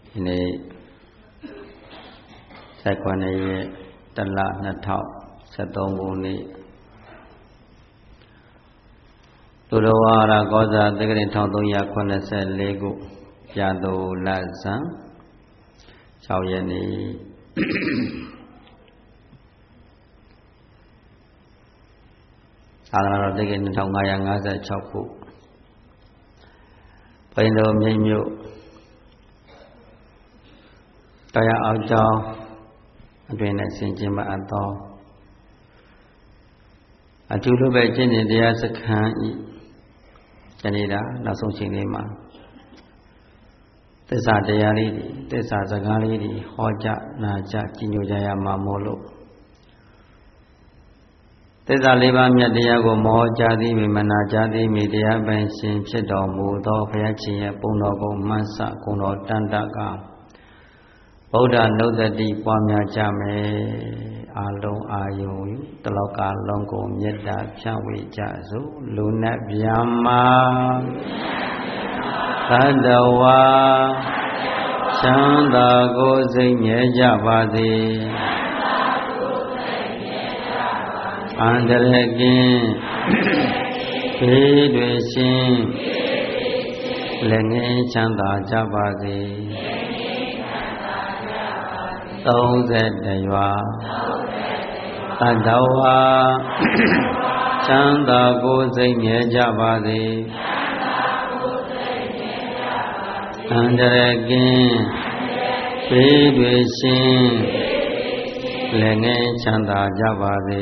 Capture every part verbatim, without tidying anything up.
ဒီနေ့ဆက်ခွန်ရဲ့တလနှစ်ထောင်ဆက်သုံးခုနှစ်သူတော်ဝါရကောဇာတက္ကရာတစ်ထောင်သုံးရာခုနှစ်ဆယ်လေးခုပြာသူလဆန်း၆ရက်နေ့သာသနာတော်တက္ကရာနှစ်ထောင်ငါးရာငါးဆယ်ခြောက်ခုပိန္ဒိုမြိတ်မြို့တရားအောင်ကျောင်းအတွင်နဲ့ဆင်ကျင်မအပ်သောအထူးလိုပဲကျင့်စဉ်တရားစခန်းဤယနေ့တာနောက်ဆုံးချိန်လေးမှာသစ္စာတရားလေးတွေသစ္စာစကားလေးတွေဟောကြားနာကြားကြီးညိုကြရမှာမို့လို့သစ္စာလေးပါးမြတ်တရားကိုမဟောကြားသည်မနာကြားသည်မိတရားပိုင်ရှင်ဖြစ်တော်မူသောဘုရားရှင်ရဲ့ပုံတော်ကိုမှန်းဆကုံတော်တန်တကဗုဒ္ဓနုဒတိပွားများကြမယ်အာလုံးအာယုံတလောကလုံးကိုမေတ္တာဖြန့်ဝေကြစို့လူနဲ့ဗျာမာသတ္တဝါချမ်းသာကိုစိတ်မြဲကြပါစေအန္တရာယ်ကင်းဘေးတွေရှင်လည်းငြိမ်းချမ်းသာကြပါစေသုံးဆယ်တရွာသတ္တဝါချမ်းသာကိုစိတ်မြဲကြပါစေအန္တရာယ်ကင်းဘေးတွေရှင်လည်းငြိမ်းချမ်းသာကြပါစေ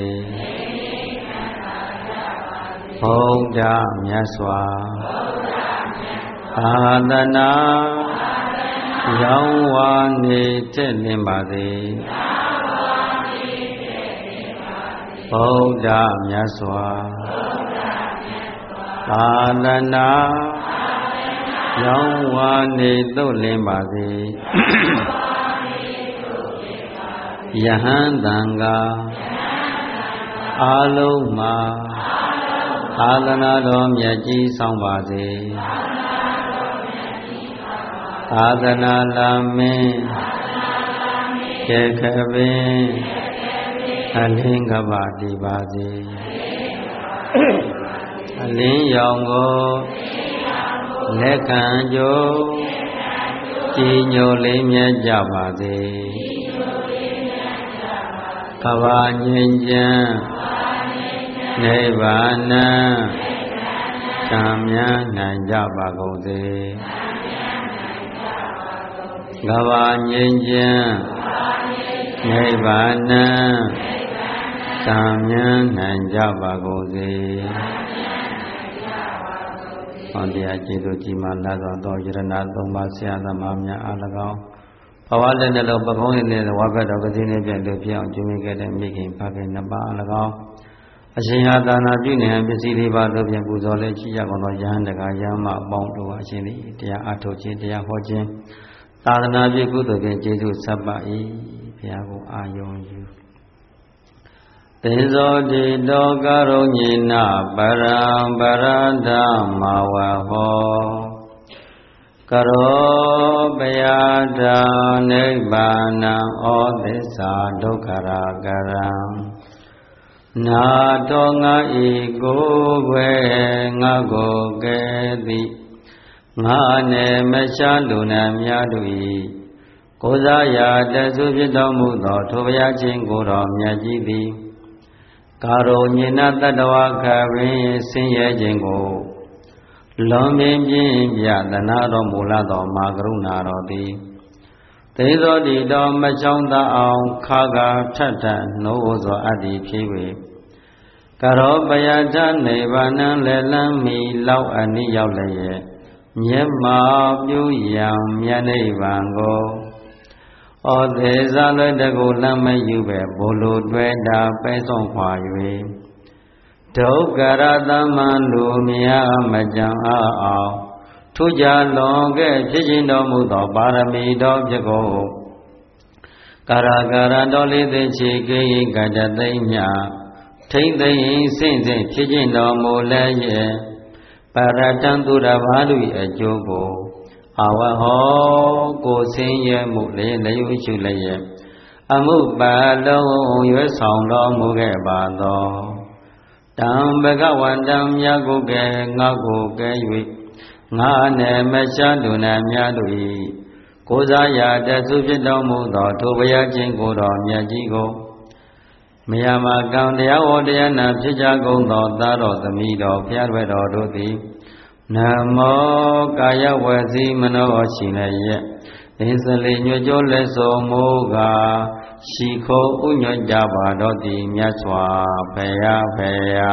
ဘုရားမြတ်စွာသာသနာရောင်းဝါနေတည်လင်ပါစေဘုရားမြတ်စွာသာသနာရောင်းဝါနေသို့လင်ပါစေယဟန်တန်ဃာအာလုံးမှာသာသနာတော်မြတ်ကြီးဆောင်ပါစေသာသနာလာမင်းခေခပင်အလင်းကပါတည်ပါစေအလင်းရောင်ကိုလက်ခံကြိုးကြည်ညိုလေးမြတ်ကြပါစေကဘာငြိမ်းချမ်းနိဗ္ဗာန်သံမြတ်နိုင်ကြပါကုန်စေကဘာငြိမ်းချမ်းနိဗ္ဗာန်သံမြတ်နိုင်ကြပါကုန်စေဟောတရားကျေးဇူးကြီးမားလာသောယရဏသုံးပါးဆရာသမားများအား၎င်းဘဝလက်နဲ့လောပကုံးရည်နဲ့ဝါဘတ်တော်ကတိနဲ့ပြန်လို့ပြောင်းကျွေးခဲ့တဲ့မိခင်ဖခင်နှစ်ပါးအား၎င်းအရှင်ဟာသာနာပြုနေပစ္စည်းလေးပါးတို့ဖြင့်ပူဇော်လက်ရှိရကုန်သောယဟန်တကာယမအပေါင်းတို့အရှင်သည်တရားအားထုတ်ခြင်းတရားဟောခြင်းသာသနာပြုကုသိုလ်ဖြင့်ကျေးဇူးဆက်ပါ၏ဘုရားကိုအာယုံယူသေဇောတိတောကရုဏိနပရံပရဒမဝဟောကရောပယတာနိဗ္ဗာနံဩသစ္စာဒုက္ခရာကရံနာတော်ငါဤကိုယ်ွယ်ငါကိုကဲသည်ငါနဲ့မရှားလူနာများတို့၏ကိုးစားရာတဆုဖြစ်တော်မူသောထိုဘုရားရှင်ကိုယ်တော်မြတ်ကြီးသည်ကာရုဏိနတတ္တဝါခပင်ဆင်းရဲခြင်းကိုလွန်ပင်ပြင်းပြသနာတော်မူလာသောမာကရုဏာတော်သည်သေသောတိတော်မချောင်းသာအောင်ခါခါထထနှိုးသောအတ္တိဖြစ်၍ကရောပယထနိဗ္ဗာန်လည်းလမ်းမီလောက်အနိရောက်လျက်မျက်မှောက်ပြုရန်မြတ်နိဗ္ဗာန်ကိုဩသေဇာလည်းတကူလမ်းမယူပဲဘိုလ်လိုတွဲတာပဲဆုံးခွာ၍ဒုက္ခရသမံလူများမကြံအောင်ထူးခြားလွန်ကဲ့ဖြစ်ခြင်းတော်မူသောပါရမီတော်ဖြစ်ကိုကာရကာရတော်လေးသိချေကိကတသိမ့်မြထိမ့်သိမ့်စင့်စင့်ဖြစ်ခြင်းတော်မူလည်းရဲ့ပရတံသူရဘာလူအကျိုးကိုအဝဟောကိုဆင်းရဲမှုလေးလျှို့ရှုလျက်အမှုပါလုံးရွယ်ဆောင်တော်မူခဲ့ပါသောတံဘဂဝန္တံမြတ်ကိုကဲငါကိုကဲ၍ငါနဲ့မရှားသူနဲ့မြတ်တို့၏ကိုးစားရာတဆုဖြစ်တော်မူသောထိုဘုရားချင်းကိုတော်မြတ်ကြီးကိုမယမကံတရားဝတရားနာဖြစ်ကြကုန်သောသာတော်သမီးတော်ဘုရားတော်တို့သည်နမောကာယဝစီမနောရှိလည်းရဲ့သင်္စလိညွတ်ကြောလက်စုံမူကားရှိခိုးဥညွတ်ကြပါတော့သည်မြတ်စွာဘုရားဘု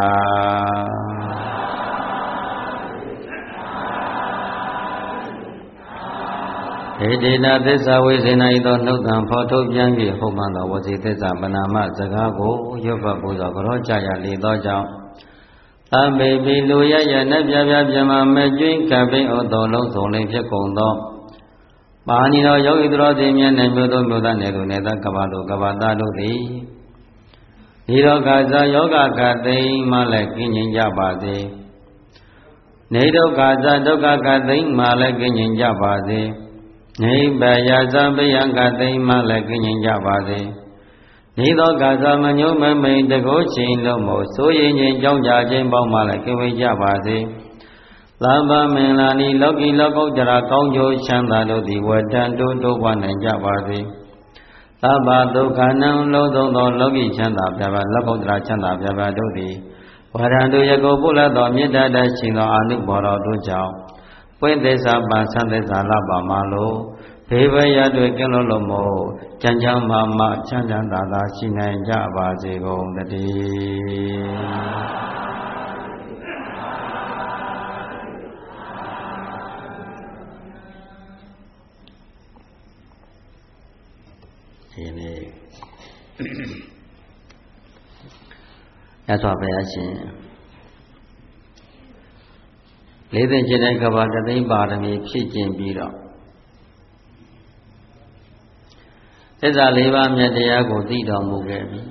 ရားဧတေနာသစ္စာဝိစေနာဤသောနှုတ်တံဖော်ထုတ်ပြန်၍ဟုတ်မှန်သောဝစီသစ္စာပဏာမစကားကိုရွတ်ဖတ်ပူဇော်ကြောကြရလေသောကြောင့်သဗ္ဗေပိလူရရနပြပြပြမမဲ့ကျွင်းကပိဩတော်လုံးစုံလင်ဖြစ်ကုန်သောပါဏိတော်ယောဂီတော်သည်မြတ်နေမျိုးသောမျိုးသားနေသူနေသောကဘာတို့ကဘာသားတို့သည်ဒီတော့ကစားယောဂကသိမ့်မှလည်းကင်းငြိမ်ကြပါစေနေဒုက္ခဇဒုက္ခကသိမ့်မှလည်းကင်းငြိမ်ကြပါစေနိဗ္ဗာယဇဗယံကသိမ့်မှလည်းကင်းငြိမ်ကြပါစေနေသောကစားမညုံမမိန်တကုချင်းလုံးမို့စိုးရင်ချင်းကြောင်းကြခြင်းပေါင်းမှလည်းကင်းဝေးကြပါစေသဗ္ဗမင်္ဂလာနိလောကီလောကုတ္တရာကောင်းကျိုးချမ်းသာတို့သည်ဝတ္တံတိုးတိုးပွားနိုင်ကြပါစေသဗ္ဗဒုက္ခနံလုံးစုံသောလောကီချမ်းသာပြပါလောကုတ္တရာချမ်းသာပြပါတို့သည်ဝရံတို့ယကိုပုလတ်သောမေတ္တာတရှိသောအာနုဘော်တော်တို့ကြောင့်ပွင့်သစ္စာပန်ဆန်းသစ္စာလပါမလို့ဘေးဘရတွေကင်းလို့လို့မို့ချမ်းချမ်းမာမာချမ်းချမ်းသာသာရှိနိုင်ကြပါစေကုန်တည်းဒီနေ့ရသော်ဘုရားရှင်လေးသိင်จิตတဲ့ကဘာတသိမ့်ပါရမီဖြစ်ကျင်ပြီးတော့သစ္စာလေးပါးမြတ်တရားကိုသိတော်မူခဲ့ပြီ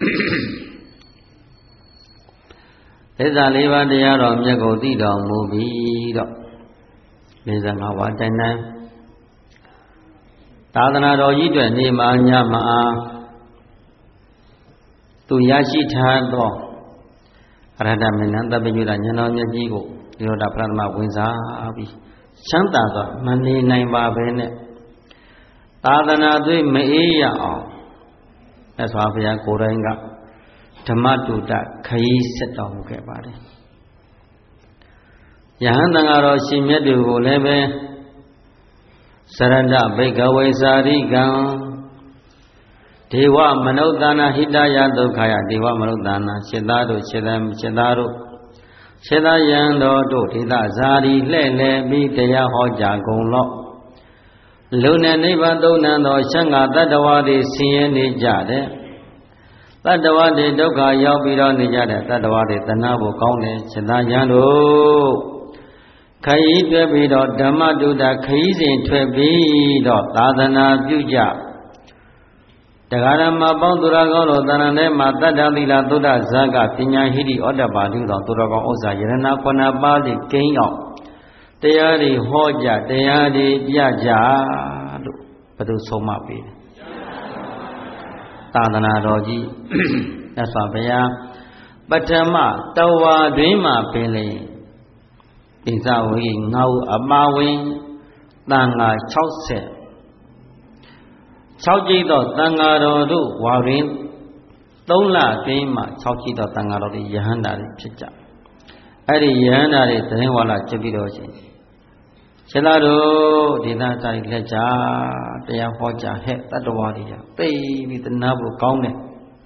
သစ္စာလေးပါးတရားတော်မြတ်ကိုသိတော်မူပြီးတော့လေးဆယ်ငါးပါးတိုင်တိုင်သာသနာတော်ကြီးတွေနေမှာညမအားသူရရှိထားသောအရဟတမင်းတပည့်ညဉာဏ်တော်မြတ်ကြီးကိုဒီလိုတာပရမဝင်စားပြီးချမ်းသာသောမနေနိုင်ပါပဲနဲ့သာသနာသွေးမအေးရအောင်သက်စွာဘုရားကိုယ်တိုင်ကဓမ္မတုတခရီးဆက်တော်မူခဲ့ပါတယ်ယဟန်တန်ဃာတော်ရှင်မြတ်တွေကိုလည်းပဲစရဏဘိကဝေစာရိကံဒေဝမနုဿာနာဟိတယဒုက္ခယဒေဝမနုဿာနာစေတတို့စေတစေတတို့စေတယံတော်တို့ဒေသဇာတိလှဲ့လေပြီးတရားဟောကြားကုန်လော့လူနဲ့နိဗ္ဗာန်သုံးနံသောရှံဃာတတ္တဝါတွေဆင်းရဲနေကြတယ်တတ္တဝါတွေဒုက္ခရောက်ပြီးတော့နေကြတယ်တတ္တဝါတွေတဏှာဖို့ကောင်းတယ်စေတယံတို့ခရီးတွေ့ပြီးတော့ဓမ္မတုဒ္ဒခရီးစဉ်ထွက်ပြီးတော့သာသနာပြုကြတရားဓမ္မပေါင်းသူတော်ကောင်းတို့တဏ္ဍာထဲမှာတတ္တသီလသုဒ္ဓဇာကပညာဟိတိဩတ္တပါဠိတော်သူတော်ကောင်းဥစ္စာယရဏခုနပါးတွေကိန်းအောင်တရားတွေဟောကြတရားတွေပြကြလို့ဘယ်သူဆုံးမပေးလဲသာသနာတော်ကြီးမြတ်စွာဘုရားပထမတဝါတွင်မှပင်လေဣဇဝေငါ့အပါဝင်တန်ဃာ၆၀၆ကျိသောတန်ဃာတော်တို့ဝါတွင်သုံးလအတွင်းမှာ၆ကျိသောတန်ဃာတော်တွေယဟန္တာတွေဖြစ်ကြအဲ့ဒီယဟန္တာတွေသတင်းဝါလာကျပြီးတော့ရှင်ရှင်သာတို့ဒေသစာရိလက်ကြတရားဟောကြားဟဲ့တတ္တဝါတွေကသိပြီးတနာဖို့ကောင်းတယ်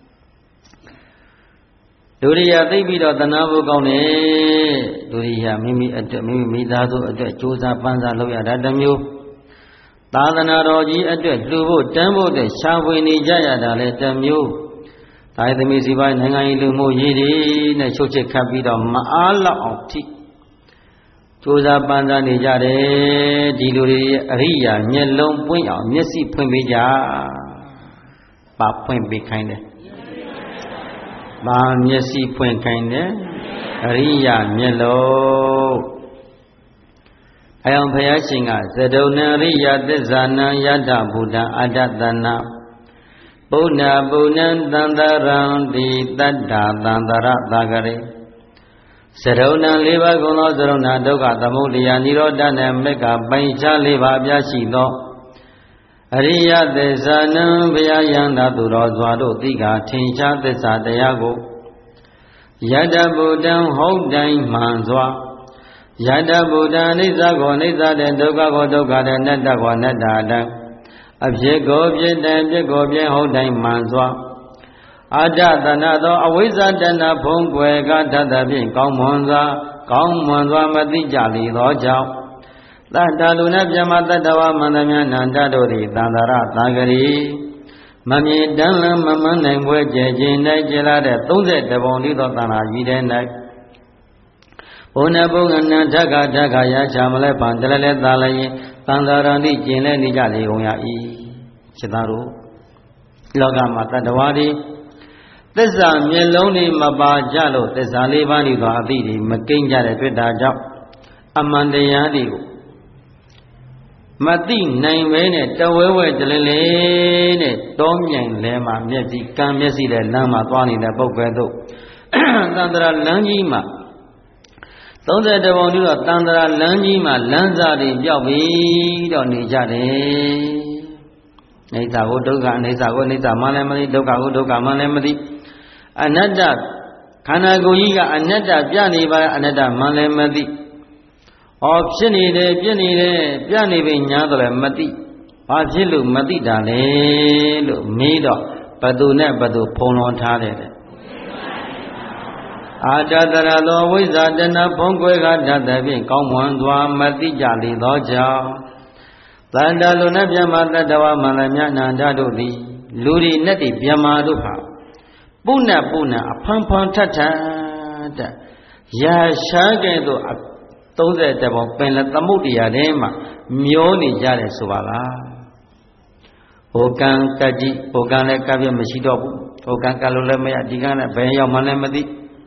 လူရိယသိပြီးတော့တနာဖို့ကောင်းတယ်လူရိယမိမိအတွက်မိမိမိသားစုအတွက်ကြိုးစားပန်းစားလုပ်ရတာတစ်မျိုးသာသနာတော်ကြီးအတွက်လှူဖို့တန်းဖို့တဲ့ရှားဖွေနေကြရတာလည်းတစ်မျိုးဒါရသမီးစီပိုင်းနိုင်ငံရေးလူမှုရေးတွေနဲ့ချုပ်ချစ်ခတ်ပြီးတော့မအားလောက်အောင်ထိကြိုးစားပန်းစားနေကြတယ်ဒီလူတွေရဲ့အရိယာမျက်လုံးပွင့်အောင်မျက်စိဖွင့်ပေးကြပါဖွင့်ပေးခိုင်းတယ်ဘာမျက်စိဖွင့်ခိုင်းတယ်အရိယာမျက်လုံးအယောင်ဘုရားရှင်ကသဒုံနရိယသစ္စာနံယတဗုဒ္ဓအတ္တတနာပုဏ္ဏပုဏ္ဏံသန္တရံတိတတ္တာသန္တရသာဂရေစရုံဏလေးပါးကုန်သောစရုံဏဒုက္ခသမုဒယនិရောဓနှင့်မေကပိုင်ခြားလေးပါးပြရှိသောအရိယသစ္စာနံဘုရားယန္တာသူတော်စွာတို့သိကထင်ရှားသစ္စာတရားကိုယတဗုဒ္ဓံဟုတ်တိုင်းမှန်စွာယတဗုဒ္ဓံအိဋ္ဌကိုအိဋ္ဌတဲ့ဒုက္ခကိုဒုက္ခတဲ့နတ္တကိုနတ္တတဲ့အဖြစ်ကိုဖြစ်တဲ့အဖြစ်ကိုဖြစ်ဟုတ်တိုင်းမှန်စွာအတ္တတဏသောအဝိဇ္ဇတဏဖုံးကွယ်ကတတ်သဖြင့်ကောင်းမွန်စွာကောင်းမွန်စွာမသိကြလေသောကြောင့်တတ္တလူနဲ့ပြမတတ္တဝမန္တမြနန္တတို့သည်သန္တရသာဂရီမမြင်တမ်းလမမနိုင်ပွဲကျဲခြင်း၌ကျလာတဲ့သုံးဆယ်တပုံဤသောသံဃာကြီးတဲ့၌ဘုန်းနဲ့ဘုန်းကနံထက္ခထက္ခရာချမလဲပံတလဲလဲသာလည်းရင်သန္တာရဏိကျင်လဲနေကြလေကုန်ရ၏စိတ်သားတို့လောကမှာတတ္တဝါတွေသစ္စာမျက်လုံးတွေမပါကြလို့သစ္စာလေးပါးဤသောအသိတွေမကိန်းကြတဲ့တွေ့တာကြောင့်အမှန်တရားတွေကိုမသိနိုင်ပဲနဲ့တဝဲဝဲတလဲလဲနဲ့တောမြိုင်လဲမှာမျက်စိကံမျက်စိတဲ့လမ်းမှာသွားနေတဲ့ပုဂ္ဂိုလ်တို့သန္တရာလမ်းကြီးမှာသုံးဆယ်တပုံပြီးတော့တန္တရာလမ်းကြီးမှာလမ်းစာတွေပြောက်ပြီးတော့နေကြတယ်။အိဋ္ဌာကိုဒုက္ခအိဋ္ဌာကိုအိဋ္ဌာမှလည်းမသိဒုက္ခကိုဒုက္ခမှလည်းမသိအနတ္တခန္ဓာကိုယ်ကြီးကအနတ္တပြနေပါအနတ္တမှလည်းမသိ။ဟောဖြစ်နေတယ်ပြနေတယ်ပြနေပြီညာတော့လည်းမသိ။ဘာဖြစ်လို့မသိတာလဲလို့မေးတော့ဘသူနဲ့ဘသူဖုံလွန်ထားတယ်တဲ့အာတတရသောဝိဇ္ဇာတဏဖုံးကွယ်ကတတ်သည်ဖြင့်ကောင်းမွန်စွာမသိကြလေသောကြောင့်တန်တလူနဲ့မြမတတ္တဝမန္တမြနန္ဒတို့သည်လူရီနဲ့တိမြမတို့ဟာပုဏ္ဏပုဏ္ဏအဖန်ဖန်ထထတဲ့ရာရှားကဲ့သို့သုံးဆယ်တပုံပင်လည်းသမုဒ္ဒရာထဲမှာမျောနေကြတယ်ဆိုပါလားဟိုကံကကြည့်ဟိုကံလည်းကပြည့်မရှိတော့ဘူးဟိုကံကလို့လည်းမရဒီကံလည်းဘယ်ရောက်မှလည်းမသိ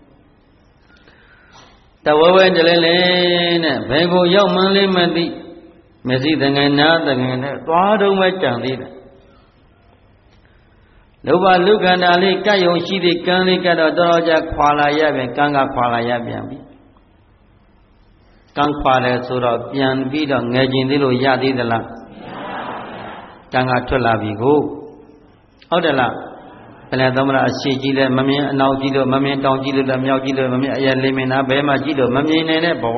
တဝဝဲတလဲလဲနဲ့ဘယ်ကိုရောက်မှန်းလေးမသိမျက်စိတငယ်နားတငယ်နဲ့သွားတော့မှကြံသေးတယ်လောဘလူခန္ဓာလေးကတ်ယုံရှိသေးကံလေးကတ်တော့တော်တော်ကြာခွာလာရပြန်ကံကခွာလာရပြန်ပြီကံခွာတယ်ဆိုတော့ပြန်ပြီးတော့ငယ်ကျင်သေးလို့ရသေးသလားမရပါဘူးကံကထွက်လာပြီကိုဟုတ်တယ်လားဘယ်နဲ့သမဏအရှိကြီးလဲမမြင်အနောက်ကြီးလို့မမြင်တောင်ကြီးလို့လည်းမြောက်ကြီးလို့မမြင်အရက်လေးမင်းသားဘယ်မှကြီးလို့မမြင်နိုင်တဲ့ဘဝ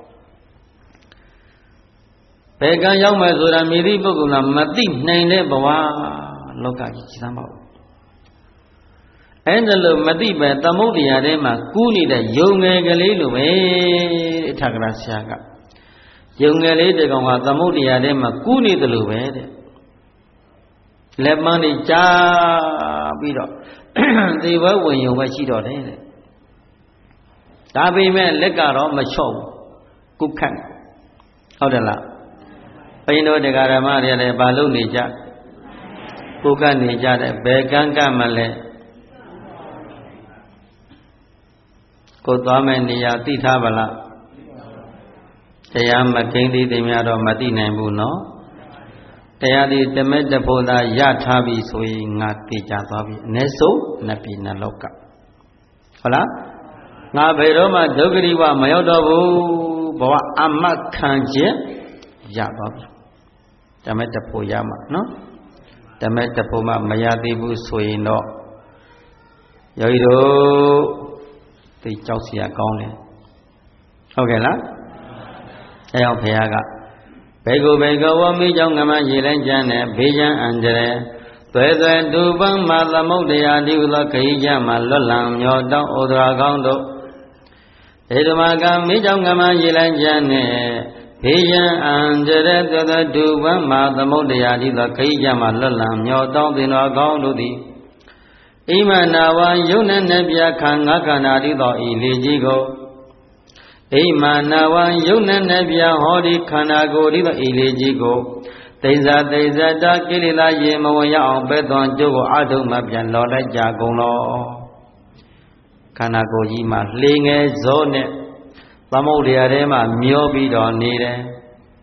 ဘယ်ကံရောက်မယ်ဆိုတာမိသည့်ပုဂ္ဂိုလ်ကမသိနိုင်တဲ့ဘဝလောကကြီးကြီးသမ်းပါဘူးအဲ့ဒါလို့မသိပဲသမုဒ္ဒရာထဲမှာကူးနေတဲ့ယုံငယ်ကလေးလိုပဲတဲ့ထာဂရဆရာကယုံငယ်လေးတကောင်ကသမုဒ္ဒရာထဲမှာကူးနေတယ်လို့ပဲတဲ့လက်မန်းတွေကြားပြီးတော့သေဘဝင်ယုံပဲရှိတော့တယ်တဲ့ဒါပေမဲ့လက်ကတော့မချော့ဘူးကုခတ်ဟုတ်တယ်လားဘိန်းတို့တရားဓမ္မတွေလည်းဘာလို့နေကြကုခတ်နေကြတယ်ဘယ်ကံကမလဲကိုသွားမဲ့နေရာသိထားပါလားတရားမကိန်းသေးတယ်များတော့မသိနိုင်ဘူးနော်တရားဒီတမဲတဖို့သာရထားပြီဆိုရင်ငါသိကြသွားပြီအ ਨੇ ဆုံးနတ်ပြည်နတ်လောကဟုတ်လားငါဘယ်တော့မှဒုက္ခရိဝမရောက်တော့ဘူးဘဝအမတ်ခံခြင်းရသွားပြီတမဲတဖို့ရမှာနော်တမဲတဖို့မှမရသေးဘူးဆိုရင်တော့ယောဂီတို့သိကြောက်เสียကောင်းတယ်ဟုတ်ကဲ့လားအဲအောင်ဘုရားကဘေကုဘေကဝမိကြောင့်ငမရေလိုက်ကြနဲ့ဘေးချမ်းအန္တရာယ်သွဲသွဲဒုပံမသမုဒ္ဒရာတိဟုသောခရီးကြမှာလွတ်လံမျောတောင်းဩဒရာကောင်းတို့ဧဓမကမိကြောင့်ငမရေလိုက်ကြနဲ့ဘေးချမ်းအန္တရာယ်သွဲသွဲဒုပံမသမုဒ္ဒရာတိသောခရီးကြမှာလွတ်လံမျောတောင်းသင်တော်ကောင်းတို့သည်ဣမနာဝံယုံနဲ့နှပြခန္ဓာခန္ဓာတိသောဤလေးကြီးကိုဣမာနာဝံယုံနဲ့နှပြဟောဒီခန္ဓာကိုယ်ဒီသောဤလေးကြီးကိုသိဇာသိဇတာကိလေသာရေမဝင်ရအောင်ပဲ့သွန်ကျုပ်ကိုအထုံးမှပြန်လော်လိုက်ကြကုန်လောခန္ဓာကိုယ်ကြီးမှာလှေငယ်ဇောနဲ့သမုဒ္ဒရာထဲမှာမျောပြီးတော့နေတယ်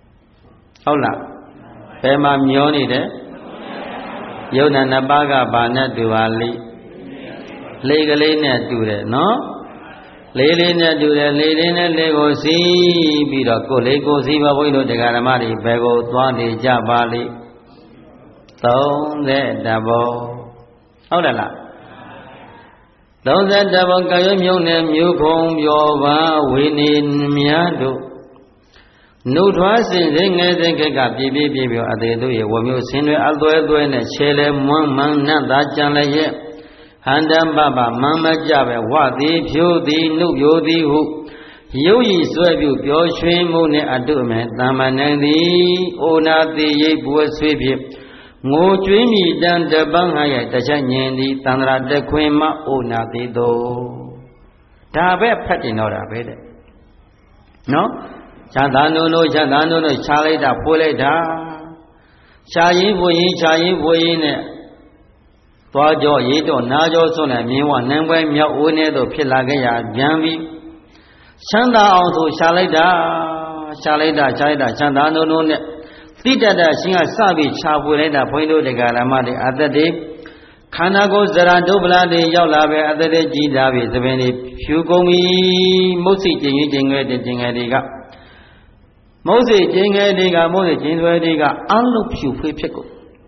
ဟုတ်လားဘယ်မှာမျောနေတယ်ယုံနာနှစ်ပါးကဘာနဲ့တူပါလိလေကလေးနဲ့တူတယ်နော်လေးလေးနဲ့တူတယ်လေးလေးနဲ့လေးကိုစီးပြီးတော့ကိုလေးကိုစီးပါဘုန်းကြီးတို့တရားဓမ္မတွေဘယ်ကိုသွားနေကြပါလိသုံးတဲ့တဘောဟုတ်တယ်လားသုံးတဲ့တဘောကာယမြုံနဲ့မြို့ခုံပြောပါဝေနေမြတ်တို့နှုတ်ထွားစင်စိတ်ငယ်စိတ်ကပြပြပြပြအသေးတို့ရဲ့ဝမျိုးဆင်းတွေအသွဲသွဲနဲ့ခြေလဲမွန်းမန်းနတ်သားကြံလည်းရဲ့ဟန္တပပမမကြပဲဝသည်ဖြိုးသည်နှုတ်ဖြိုးသည်ဟုရုပ်ရည်ဆွဲပြုပြောရွှင်မှုနဲ့အတုမဲ့တမ္မနံသည်အိုနာတိရိပ်ပွေဆွေးဖြစ်ငိုကြွေးမိတန်တပန်းဟာရဲ့တချက်ညင်သည်တန္တရာတခွင်မအိုနာတိသောဒါပဲဖတ်တင်တော့တာပဲတဲ့နော်ခြာသာနုံတို့ခြာသာနုံတို့ခြာလိုက်တာဖွေးလိုက်တာခြာရင်ဖွေးရင်ခြာရင်ဖွေးရင်နဲ့သွားကြောရေးတော့နာကြောဆွနဲ့မြင်းဝနန်းပွဲမြောက်အိုးနဲ့တို့ဖြစ်လာခဲ့ရပြန်ပြီးချမ်းသာအောင်ဆိုခြာလိုက်တာခြာလိုက်တာခြာလိုက်တာခြာသာနုံတို့နဲ့သိတတ်တဲ့ရှင်ကစပြီးခြာဖွေးလိုက်တာဘုန်းကြီးတို့တရားဓမ္မတွေအသက်တွေခန္ဓာကိုယ်ဇရာဒုပလာတွေရောက်လာပဲအသက်တွေကြီးလာပြီသဘင်တွေဖြူကုန်ပြီမုတ်စိကျင်ကြီးကျင်ငယ်တဲ့ကျင်ငယ်တွေကမုတ်စိကျင်ငယ်တွေကမုတ်စိကျင်သွဲတွေကအလုံးဖြူဖွေးဖြစ်ကုန်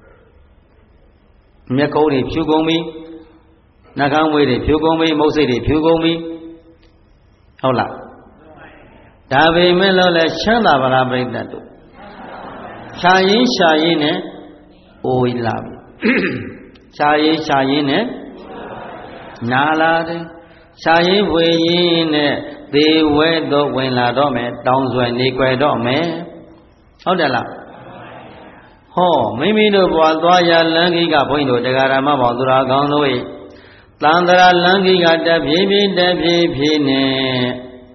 မျက်ကုံးတွေဖြူကုန်ပြီနှာခေါင်းမွေးတွေဖြူကုန်ပြီမုတ်စိတွေဖြူကုန်ပြီဟုတ်လားဒါပေမဲ့လို့လဲချမ်းသာပါလားပြိတ္တတို့ရှားရင်ရှားရင်နဲ့အိုးလာပြီရှားရင်ရှားရင်နဲ့နာလာတယ်ရှားရင်ဝေရင်နဲ့သေဝဲတော့ဝင်လာတော့မယ်တောင်းဆွဲနေကြွယ်တော့မယ်ဟုတ်တယ်လားဟောမိမိတို့ဘဝသွားရလမ်းကြီးကဘုန်းကြီးတို့တရားဓမ္မဘောင်သူတော်ကောင်းတို့၏တန်တရာလမ်းကြီးကတပြေးပြေးတပြေးပြေးနဲ့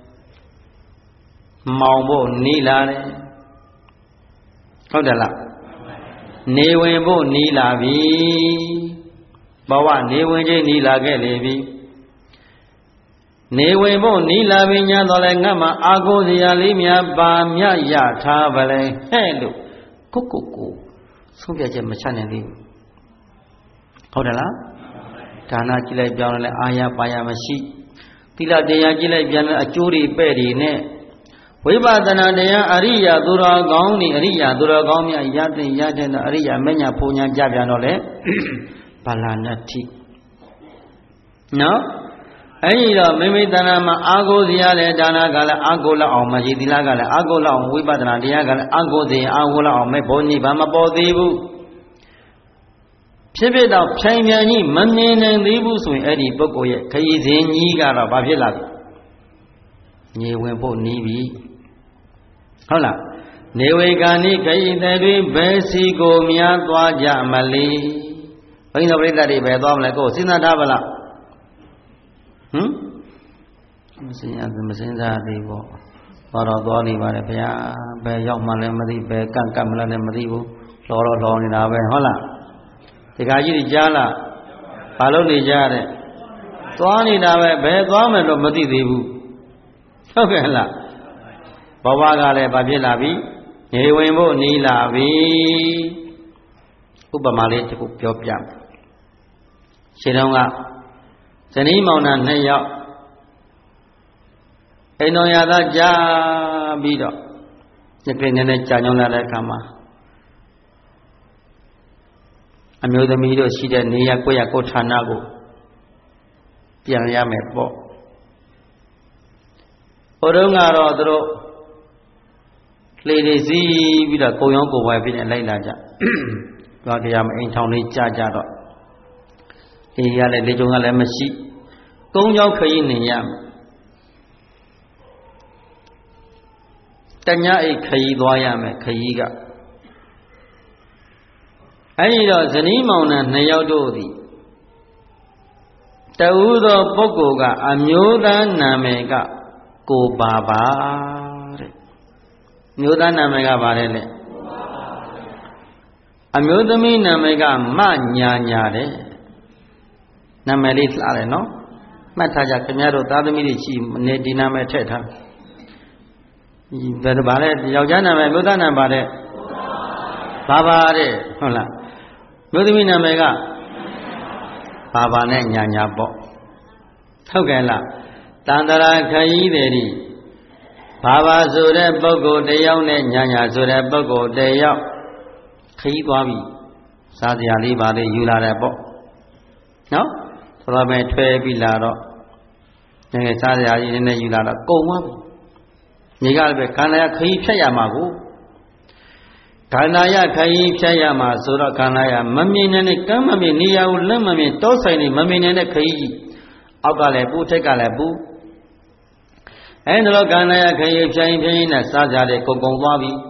မောင်ဖို့နီးလာတယ်ဟုတ်တယ်လားနေဝင်ဖို့နီးလာပြီဘဝနေဝင်ချင်းနီးလာခဲ့လေပြီနေဝင်ဖို့နီးလာပြီညာတော့လဲငါမှအာကိုစရာလေးများပါမြရထားပါလေဟဲ့လို့ကိုကိုကိုဆုံးဖြတ်ချက်မချနိုင်သေးဘူးဟုတ်တယ်လားဒါနကြည့်လိုက်ပြောင်းလဲအာရပါရမရှိသီလတရားကြည့်လိုက်ပြန်လဲအကျိုးတွေပဲ့တွေနဲ့ဝိပဿနာတရားအရိယာသူတော်ကောင်းနေအရိယာသူတော်ကောင်းများရတဲ့ရတဲ့အရိယာမညာဖုန်ညာကြပြန်တော့လေဘာလာနတိနော်အဲ့ဒီတော့မိမိတဏ္ဍာမှာအာကိုစရာလဲဒါနကလည်းအာကိုလောက်အောင်မရှိသီလကလည်းအာကိုလောက်အောင်ဝိပဿနာတရားကလည်းအာကိုစရာအာကိုလောက်အောင်မဲ့ဘုန်းကြီးဘာမပေါ်သေးဘူးဖြစ်ဖြစ်တော့ဖြိုင်ပြန်ကြီးမမြင်နိုင်သေးဘူးဆိုရင်အဲ့ဒီပုဂ္ဂိုလ်ရဲ့ခရီးစဉ်ကြီးကတော့ဘာဖြစ်လာပြီညေဝင်ဖို့နီးပြီဟုတ်လားနေဝေကာနိခရီးသည်တွင်ဘယ်စီကိုများသွားကြမလဲဘိန်းတော်ပြိတ္တတွေဘယ်သွားမလဲကိုစဉ်းစားထားပါလားဟမ်မစဉ်းစားမစဉ်းစားသေးဘူးတော့တော့သွားနေပါလေဘုရားဘယ်ရောက်မှလည်းမသိဘယ်ကန့်ကန့်မလဲလည်းမသိဘူးလောတော့လောနေတာပဲဟုတ်လားဒီခါကြီးကြားလားဘာလို့နေကြတဲ့သွားနေတာပဲဘယ်သွားမယ်တော့မသိသေးဘူးဟုတ်ကဲ့လားဘဝကလည်းဘာဖြစ်လာပြီနေဝင်ဖို့နီးလာပြီဥပမာလေးတစ်ခုပြောပြမယ်ရှင်တော်ကဇနီးမောင်နှံနှစ်ယောက်အိမ်တော်ရသားကြားပြီးတော့ဒီကိနေနဲ့ကြာညောင်းလာတဲ့အခါမှာအမျိုးသမီးတို့ရှိတဲ့နေရာကိုယ့်ရကိုယ်ဌာနကိုပြန်ရမယ်ပေါ့ဟိုတုန်းကတော့သူတို့လေတွေစီးပြီးတော့ကိုရောင်းကိုဝယ်ပြီးလိုက်လာကြသွားကြရမအိမ်ထောင်လေးကြာကြတော့အေးရလည်းလေကြုံကလည်းမရှိကုန်းကြောင်းခရီးနေရမယ်တညအိတ်ခရီးသွားရမယ်ခရီးကအဲဒီတော့ဇနီးမောင်နှံနှစ်ယောက်တို့သည်တဦးသောပုဂ္ဂိုလ်ကအမျိုးသားနာမည်ကကိုပါပါတဲ့မျိုးသားနာမည်ကဘာလဲလဲအမျိုးသမီးနာမည်ကမညာညာတဲ့နာမည်လေးလှတယ်နော်မှတ်ထားကြခင်ဗျားတို့သားသမီးတွေရှိနေဒီနာမည်ထည့်ထားဘယ်ဘာလဲယောက်ျားနာမည်မျိုးသားနာမည်ပါတဲ့ဘာဘာတဲ့ဟုတ်လားမြို့သမီးနာမည်ကဘာဘာနဲ့ညာညာပေါ့ဟုတ်ကဲ့လားတန္တရာခရီးတယ်ဒီဘာဘာဆိုတဲ့ပုဂ္ဂိုလ်တယောက်နဲ့ညာညာဆိုတဲ့ပုဂ္ဂိုလ်တယောက်ခရီးသွားပြီစားစရာလေးပါလေးယူလာတယ်ပေါ့နော်ဆိုတော့ပဲထွဲပြီးလာတော့ငယ်ငယ်စားစရာကြီးနည်းနည်းယူလာတော့ကုန်သွားပြီညီကလည်းပဲခန္ဓာရခရီးဖြတ်ရမှာကိုခန္ဓာရခရီးဖြတ်ရမှာဆိုတော့ခန္ဓာရမမြင်တဲ့ကမ်းမမြင်နေရာကိုလက်မမြင်တောဆိုင်နေမမြင်တဲ့ခရီးကြီးအောက်ကလည်းပူထက်ကလည်းပူအဲဒီလိုခန္ဓာရခရီးဖြတ်ရင်ဖြတ်ရင်နဲ့စားကြတဲ့ကုန်ကုန်သွားပြီ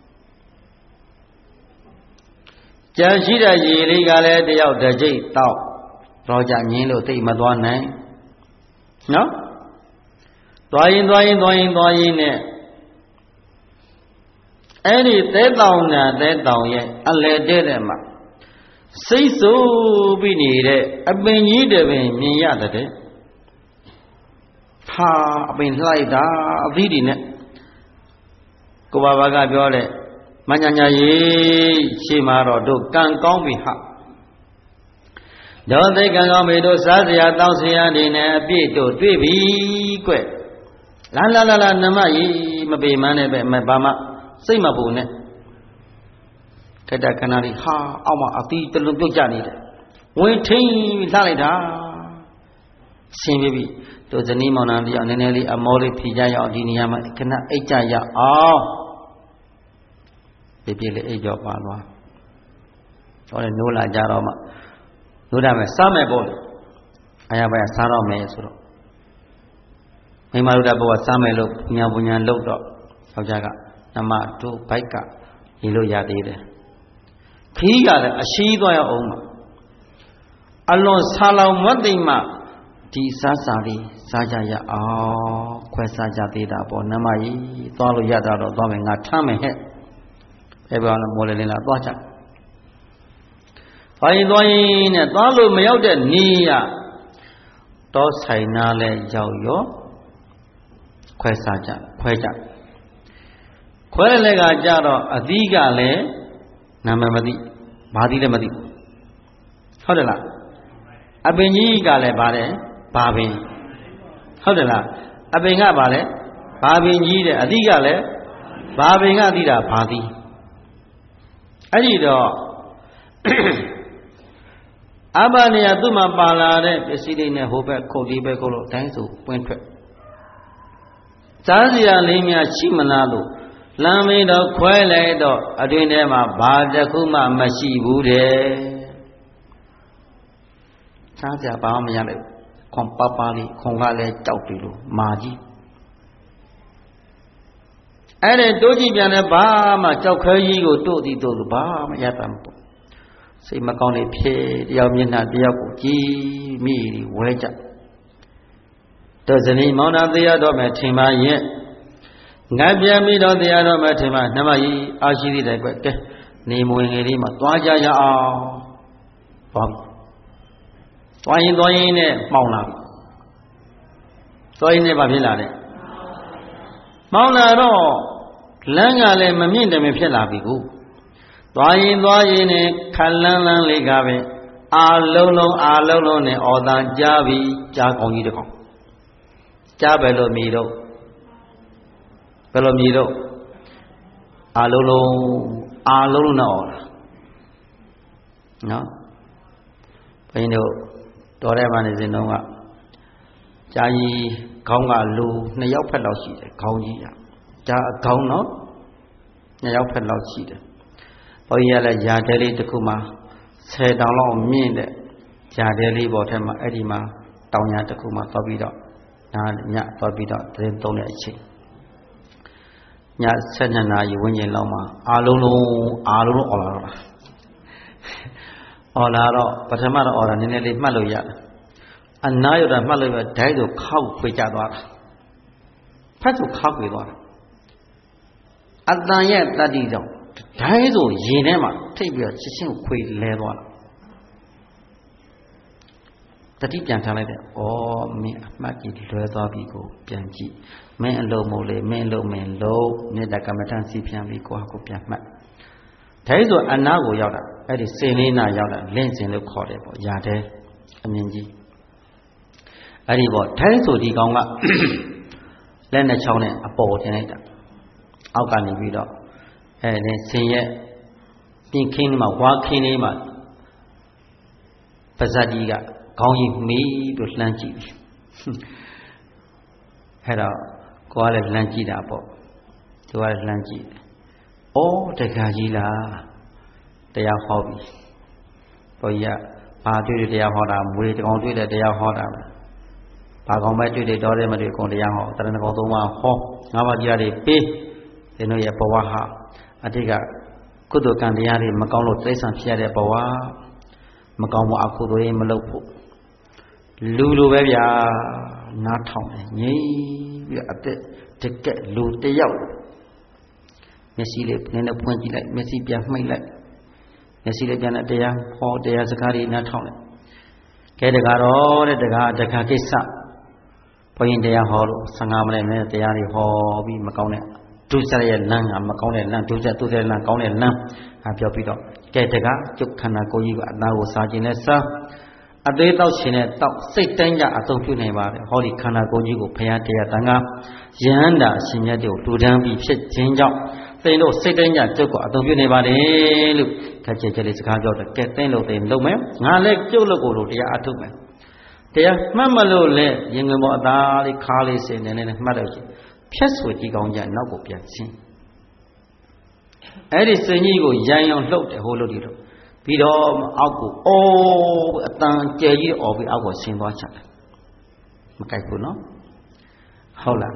ကြံရှိတဲ့ရေလေးကလည်းတယောက်တစ်ကြိတ်တောက်တော့ကြငင်းလို့သိမသွားနိုင်နော်သွားရင်သွားရင်သွားရင်သွားရင်နဲ့အဲ့ဒီသဲတောင်ညာသဲတောင်ရဲ့အလယ်တဲ့တဲ့မှာစိတ်ဆိုးပြီးနေတဲ့အပင်ကြီးတပင်မြင်ရတဲ့ဟာအပင်လှလိုက်တာအသီးတွေနဲ့ကိုဘာဘာကပြောတဲ့မညာညာရေးရှိမှတော့တို့ကံကောင်းပြီဟာတော့သိကံကောင်းပြီတို့စားစရာတောင်းစရာတွေနဲ့အပြည့်တို့တွေ့ပြီကွလာလာလာလာနမကြီးမပေမန်းနဲ့ပဲမဘာမှစိတ်မပူနဲ့ခက်တဲ့ခဏလေးဟာအောက်မှာအသီးတလုံးပြုတ်ကြနေတယ်ဝင်ထင်းလှလိုက်တာရှင်းပြီပြီတို့ဇနီးမောင်နှံတယောက်နည်းနည်းလေးအမောလေးဖြီးကြရအောင်ဒီနေရာမှာခဏအိတ်ကြရအောင်ပြပြလေးအိတ်ကြောပါသွားဟောလေနိုးလာကြတော့မှနိုးတာမဲ့စားမဲ့ပေါ့လေအရာပဲစားတော့မယ်ဆိုတော့မိမတို့တဲ့ဘုရားစားမယ်လို့ညာပညာလုပ်တော့ယောက်ျားကနမတို့ဘိုက်ကရေလို့ရသေးတယ်ခီးကလည်းအရှိသွားရအောင်မှာအလွန်ဆာလောင်မသိမှဒီစားစာလေးစားကြရအောင်ခွဲစားကြသေးတာပေါ့နမကြီးသွားလို့ရတာတော့သွားမယ်ငါထမ်းမယ်ဟဲ့ဘယ်ပြောလဲမော်လေလင်းလာသွားကြသွားရင်သွားရင်နဲ့သွားလို့မရောက်တဲ့နေရတောဆိုင်နာလဲရောက်ရောခွဲစားကြခွဲကြခွဲလည်းကကြတော့အသီးကလည်းနာမည်မသိဘာသီးလည်းမသိဟုတ်တယ်လားအပင်ကြီးကလည်းဗါတယ်ဘာပင်ဟုတ်တယ်လားအပင်ကဗါလဲဘာပင်ကြီးတဲ့အသီးကလည်းဘာပင်ကသိတာဘာသီးအဲ့ဒီတော့အဘနေရသူ့မှာပါလာတဲ့ပစ္စည်းတွေနဲ့ဟိုဘက်ခုတ်ဒီဘက်ခုတ်လို့တိုင်းစုပွင့်ထွက်စားစရာလေးများရှိမလားလို့လမ်းမေးတော့ခွဲလိုက်တော့အတွင်ထဲမှာဘာတစ်ခုမှမရှိဘူးတဲ့စားစရာဘာမှမရလိုက်ခွန်ပပလေးခွန်ကလည်းကြောက်ပြီလို့မာကြီးအဲ့ဒီတိုးကြည့်ပြန်လဲဘာမှကြောက်ခဲကြီးကိုတို့သည်တို့လို့ဘာမှရတာမဟုတ်စိတ်မကောင်းနေဖြစ်တယောက်မျက်နှာတယောက်ကိုကြည်မိဝဲကြတို့ဇနီးမောင်နှံတရားတော်မယ်ထင်ပါရဲ့ငါပြန်ပြီးတော့တရားတော်မယ်ထင်ပါနှမကြီးအာရှိသေးတယ်ကွကဲနေမဝင်ငယ်လေးမှာသွားကြရအောင်သွားပြီသွားရင်သွားရင်နဲ့မှောင်လာပြီသွားရင်နဲ့ဘာဖြစ်လာလဲမှောင်လာတော့လမ်းကလည်းမမြင့်တယ်မဖြစ်လာပြီကိုသွားရင်သွားရင်နဲ့ခလန်းလန်းလေးကပဲအာလုံးလုံးအာလုံးလုံးနဲ့အော်တန်ကြားပြီးကြားကောင်းကြီးတစ်ကောင်ကြားပဲလို့မြည်တော့ဘယ်လိုမြည်တော့အာလုံးလုံးအာလုံးလုံးနဲ့အော်တာနော်ဘင်းတို့တော်တဲ့မနေစဉ်တုန်းကကြာကြီးခေါင်းကလူနှစ်ယောက်ဖက်လောက်ရှိတယ်ခေါင်းကြီးကကြာအခေါင်းနော်နှစ်ယောက်ဖက်လောက်ရှိတယ်ဘုန်းကြီးကလည်းယာတဲလေးတစ်ခုမှဆယ်တောင်လောက်မြင့်တဲ့ယာတဲလေးပေါ်ထက်မှာအဲ့ဒီမှာတောင်ညာတစ်ခုမှသွားပြီးတော့နာညသွားပြီးတော့သတင်းသုံးတဲ့အချိန်ညဆယ်နှစ်နာရီဝန်းကျင်လောက်မှာအာလုံးလုံးအာလုံးလုံးអော်လာတော့အော်လာတော့ပထမတော့အော်တာနည်းနည်းလေးမှတ်လို့ရတယ်အနားရတာမှတ်လို့ရဒိုင်းဆိုခောက်ခွေကြသွားတာဖတ်ဆိုခောက်ခွေသွားတာအတန်ရဲ့တတ္တိကြောင့်ဒိုင်းဆိုရင်ထဲမှာထိပ်ပြီးတော့ချက်ချင်းကိုခွေလဲသွားတာတတိပြန်ထားလိုက်တယ်ဩမင်းအမှတ်ကြီးလွဲသွားပြီကိုပြန်ကြည့်မင်းအလုံးမို့လေမင်းအလုံးမင်းလုံးမြေတကမ္မထန်စီပြန်ပြီးကိုဟာကိုပြန်မှတ် Thấy rồi anh nào của giàu đã, ấy thì xin lên nào giàu đã lên xin được khó để bỏ giá thế, anh nhìn gì? Ấy thì bỏ thấy rồi thì con ạ, lên là cháu này, à bỏ thế này đã, áo cả này bị đó, ấy nên xin nhé, nhưng khi mà quá khi này mà, bây giờ đi cả, con gì mấy được làm gì? Hay đó, có ai làm gì đã bỏ, có ai làm gì? Ô, thế cái gì là để học hobby, bây giờ ba tuổi để học đã, mười con tuổi để học đã, ba con mấy tuổi để đó để mà để con để học, tại nên con tôi mà học, ngắm vào giờ để pi, thì nó giờ bảo ha, à thì cái, cứ tôi cần để đi mà con lột lấy sản phẩm để bảo mà con mua áo cô tôi mà lâu phụ, lưu lưu bây giờ nát thòng này, nhỉ, bây giờ để để cái lưu để giàu. Messi le nên là phun chỉ lại Messi bia mấy lại Messi le chana để yang phò để yang sakari na thong lại cái đó đó để đó để cái cái sao phò in để yang họ sang ngam này nên để yang đi họ bị mà câu này tu sửa lại năng à mà câu này năng tu sửa tu sửa năng câu này năng à biểu bị đó cái đó chụp khăn là coi như là nào sao chỉ là sao à đấy tao chỉ là tao xây tên nhà tao phiêu này vào họ đi khăn là coi như của phải để tăng à dân đã sinh ra điều tu đang bị chết chiến trọng tên lô xây tên nhà cho quả tông phiêu này vào đấy lúc cái chuyện chơi lịch sử cho được cái tên lô tên lâu mấy ngã lệ chỗ lô cổ lô thì ăn thuốc mấy thì mà mà lô lệ những người bọn ta đi khá lệ xe này này mà đâu chứ phép suy chỉ còn nhà nó cũng biến xin ấy thì suy nghĩ của dân用lâu để hồ lô đi rồi vì đó áo của ô tăng chơi gì ở vì áo của xin bao chặt mà cái của nó hậu là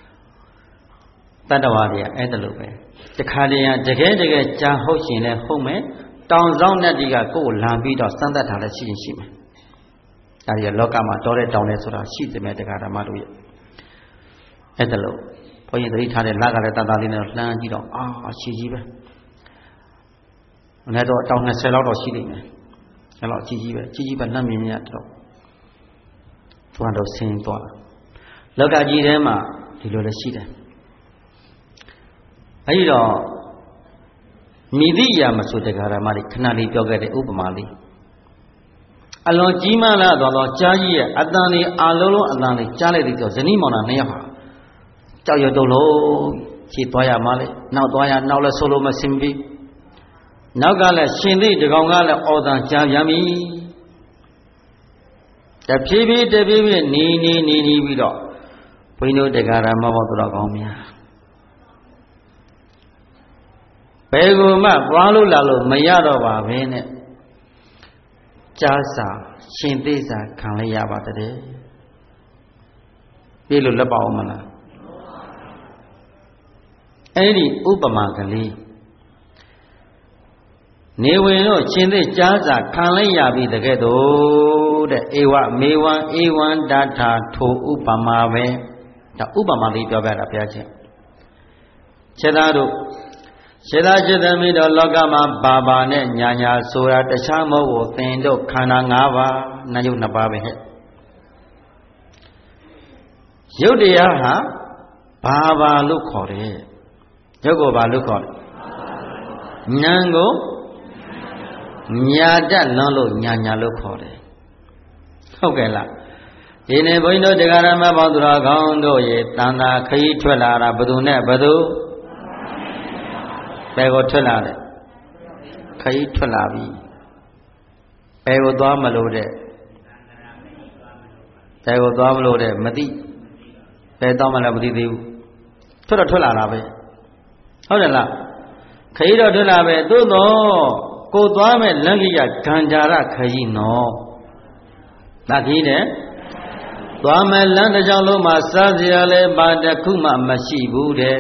ta đâu vào đi ấy ta lúc về cái khai đi cái cái cái cha hậu sinh này hậu mấy trong dòng này thì cái cô làm vì đó sang ta thằng là xin xin mà cái gì lo cả mà cho đấy trong này số đó xin thì mấy cái cái mà đuổi ấy ta lúc bây giờ đi thằng này lá cái ta ta đi nó làm gì đó à xin gì vậy này đó trong này xe lao đó xin đi này cái đó xin gì vậy xin gì vậy năm mươi nhát đó toàn đầu xin toàn lo cái gì đấy mà thì lo là xin đấy ấy đó mi đi ya mà số cái cái mà đi khăn đi biểu cái đấy úp mà đi alo chỉ mà là đó đó cha gì à anh này alo lo anh này cha lại đi cho dân mà này hả cháu giờ đâu lo chỉ toa ya mà đấy nào toa ya nào là solo mà xin đi nào cái là xin đi thì con cái là ở đằng cha ya mi cái phi phi cái phi phi ni ni ni ni bị đó bây giờ cái cái mà bao tôi đã講咩bề của mà quá lúc là lúc mấy giờ đó bà về nè cha sa xin tê sa khang lấy ya bà thế bây lúc là bảo mà là ấy đi upama cái gì nếu như nó xin tê cha sa khang lấy ya bị thế cái đó để ewa mewa ewan data thu upama về đã upama đi cho bé là bé chứ thế đó đâu Sẽ ra chế tâm ý đó lọc mà bà bà nè nhà nhà số ra tất cả mẫu của tên đó khả năng ngã và nà dụng nà bà bè hết. Yếu đi á hả? Bà bà lúc khó đấy. Yếu của bà lúc khó đấy. Nhang của nhà đã nó lúc nhà nhà lúc khó đấy. Ok là thế này với nó thì ra mà bảo tôi con đồ gì tàn ta khi thuê là là bờ nè bờ bè có thuê là đấy khi thuê là gì bè có toa mà lô đấy bè có toa mà lô đấy mà đi bè toa mà là mà đi đi thuê là thuê là là vậyဟုတ်တယ်လားခရီးတော့ထွက်လာပဲသို့တော့ကိုသွားမဲ့လမ်းကြီးကကံကြရခရီးနော်ဒါကြီးတဲ့သွားမဲ့လမ်းတစ်ကြောင်းလုံးမှာစားစရာလည်းဘာတစ်ခုမှမရှိဘူးတဲ့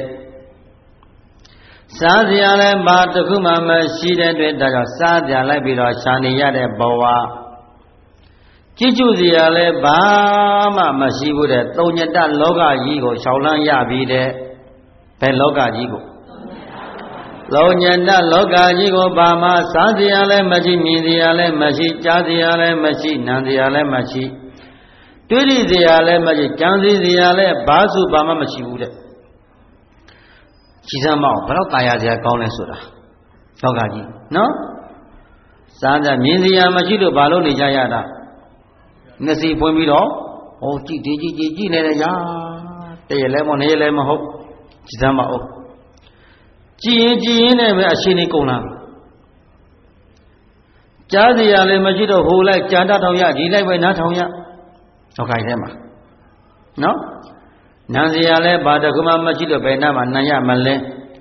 စားစရာလည်းဘာတစ်ခုမှမရှိတဲ့အတွက်ဒါကြောင့်စားကြလိုက်ပြီးတော့ရှာနေရတဲ့ဘဝကြည့်ကျူစရာလည်းဘာမှမရှိဘူးတဲ့သုံးညတလောကကြီးကိုရှောင်လန်းရပြီးတဲ့ဘယ်လောကကြီးကိုသုံးညတလောကကြီးကိုဘာမှစားစရာလည်းမရှိမြင်စရာလည်းမရှိကြားစရာလည်းမရှိနားစရာလည်းမရှိတွေ့ရစရာလည်းမရှိကြံစည်စရာလည်းဘာစုဘာမှမရှိဘူးတဲ့ကြီးစမ်းမအောင်ဘယ်တော့ตายရစရာကောင်းလဲဆိုတာလောကကြီးနော်စားကြမြင်စရာမရှိလို့ဘာလို့နေကြရတာမျက်စိဖွင့်ပြီးတော့ဟောကြည့်ဒီကြည့်ကြည့်ကြည့်နေတယ်ရာတရလဲမနေလဲမဟုတ်ကြည်စမ်းမအောင်ကြည်ရင်ကြည်ရင်နဲ့ပဲအရှင်နေကုန်လာကြားစရာလည်းမရှိတော့ဟိုလိုက်ကြာတထောင်ရဒီလိုက်ပဲနားထောင်ရတော့ခိုင်ထဲမှာနော်နန်းစရာလည်းဘာတခုမှမရှိတော့ဘယ်နားမှာနန်းရမလဲ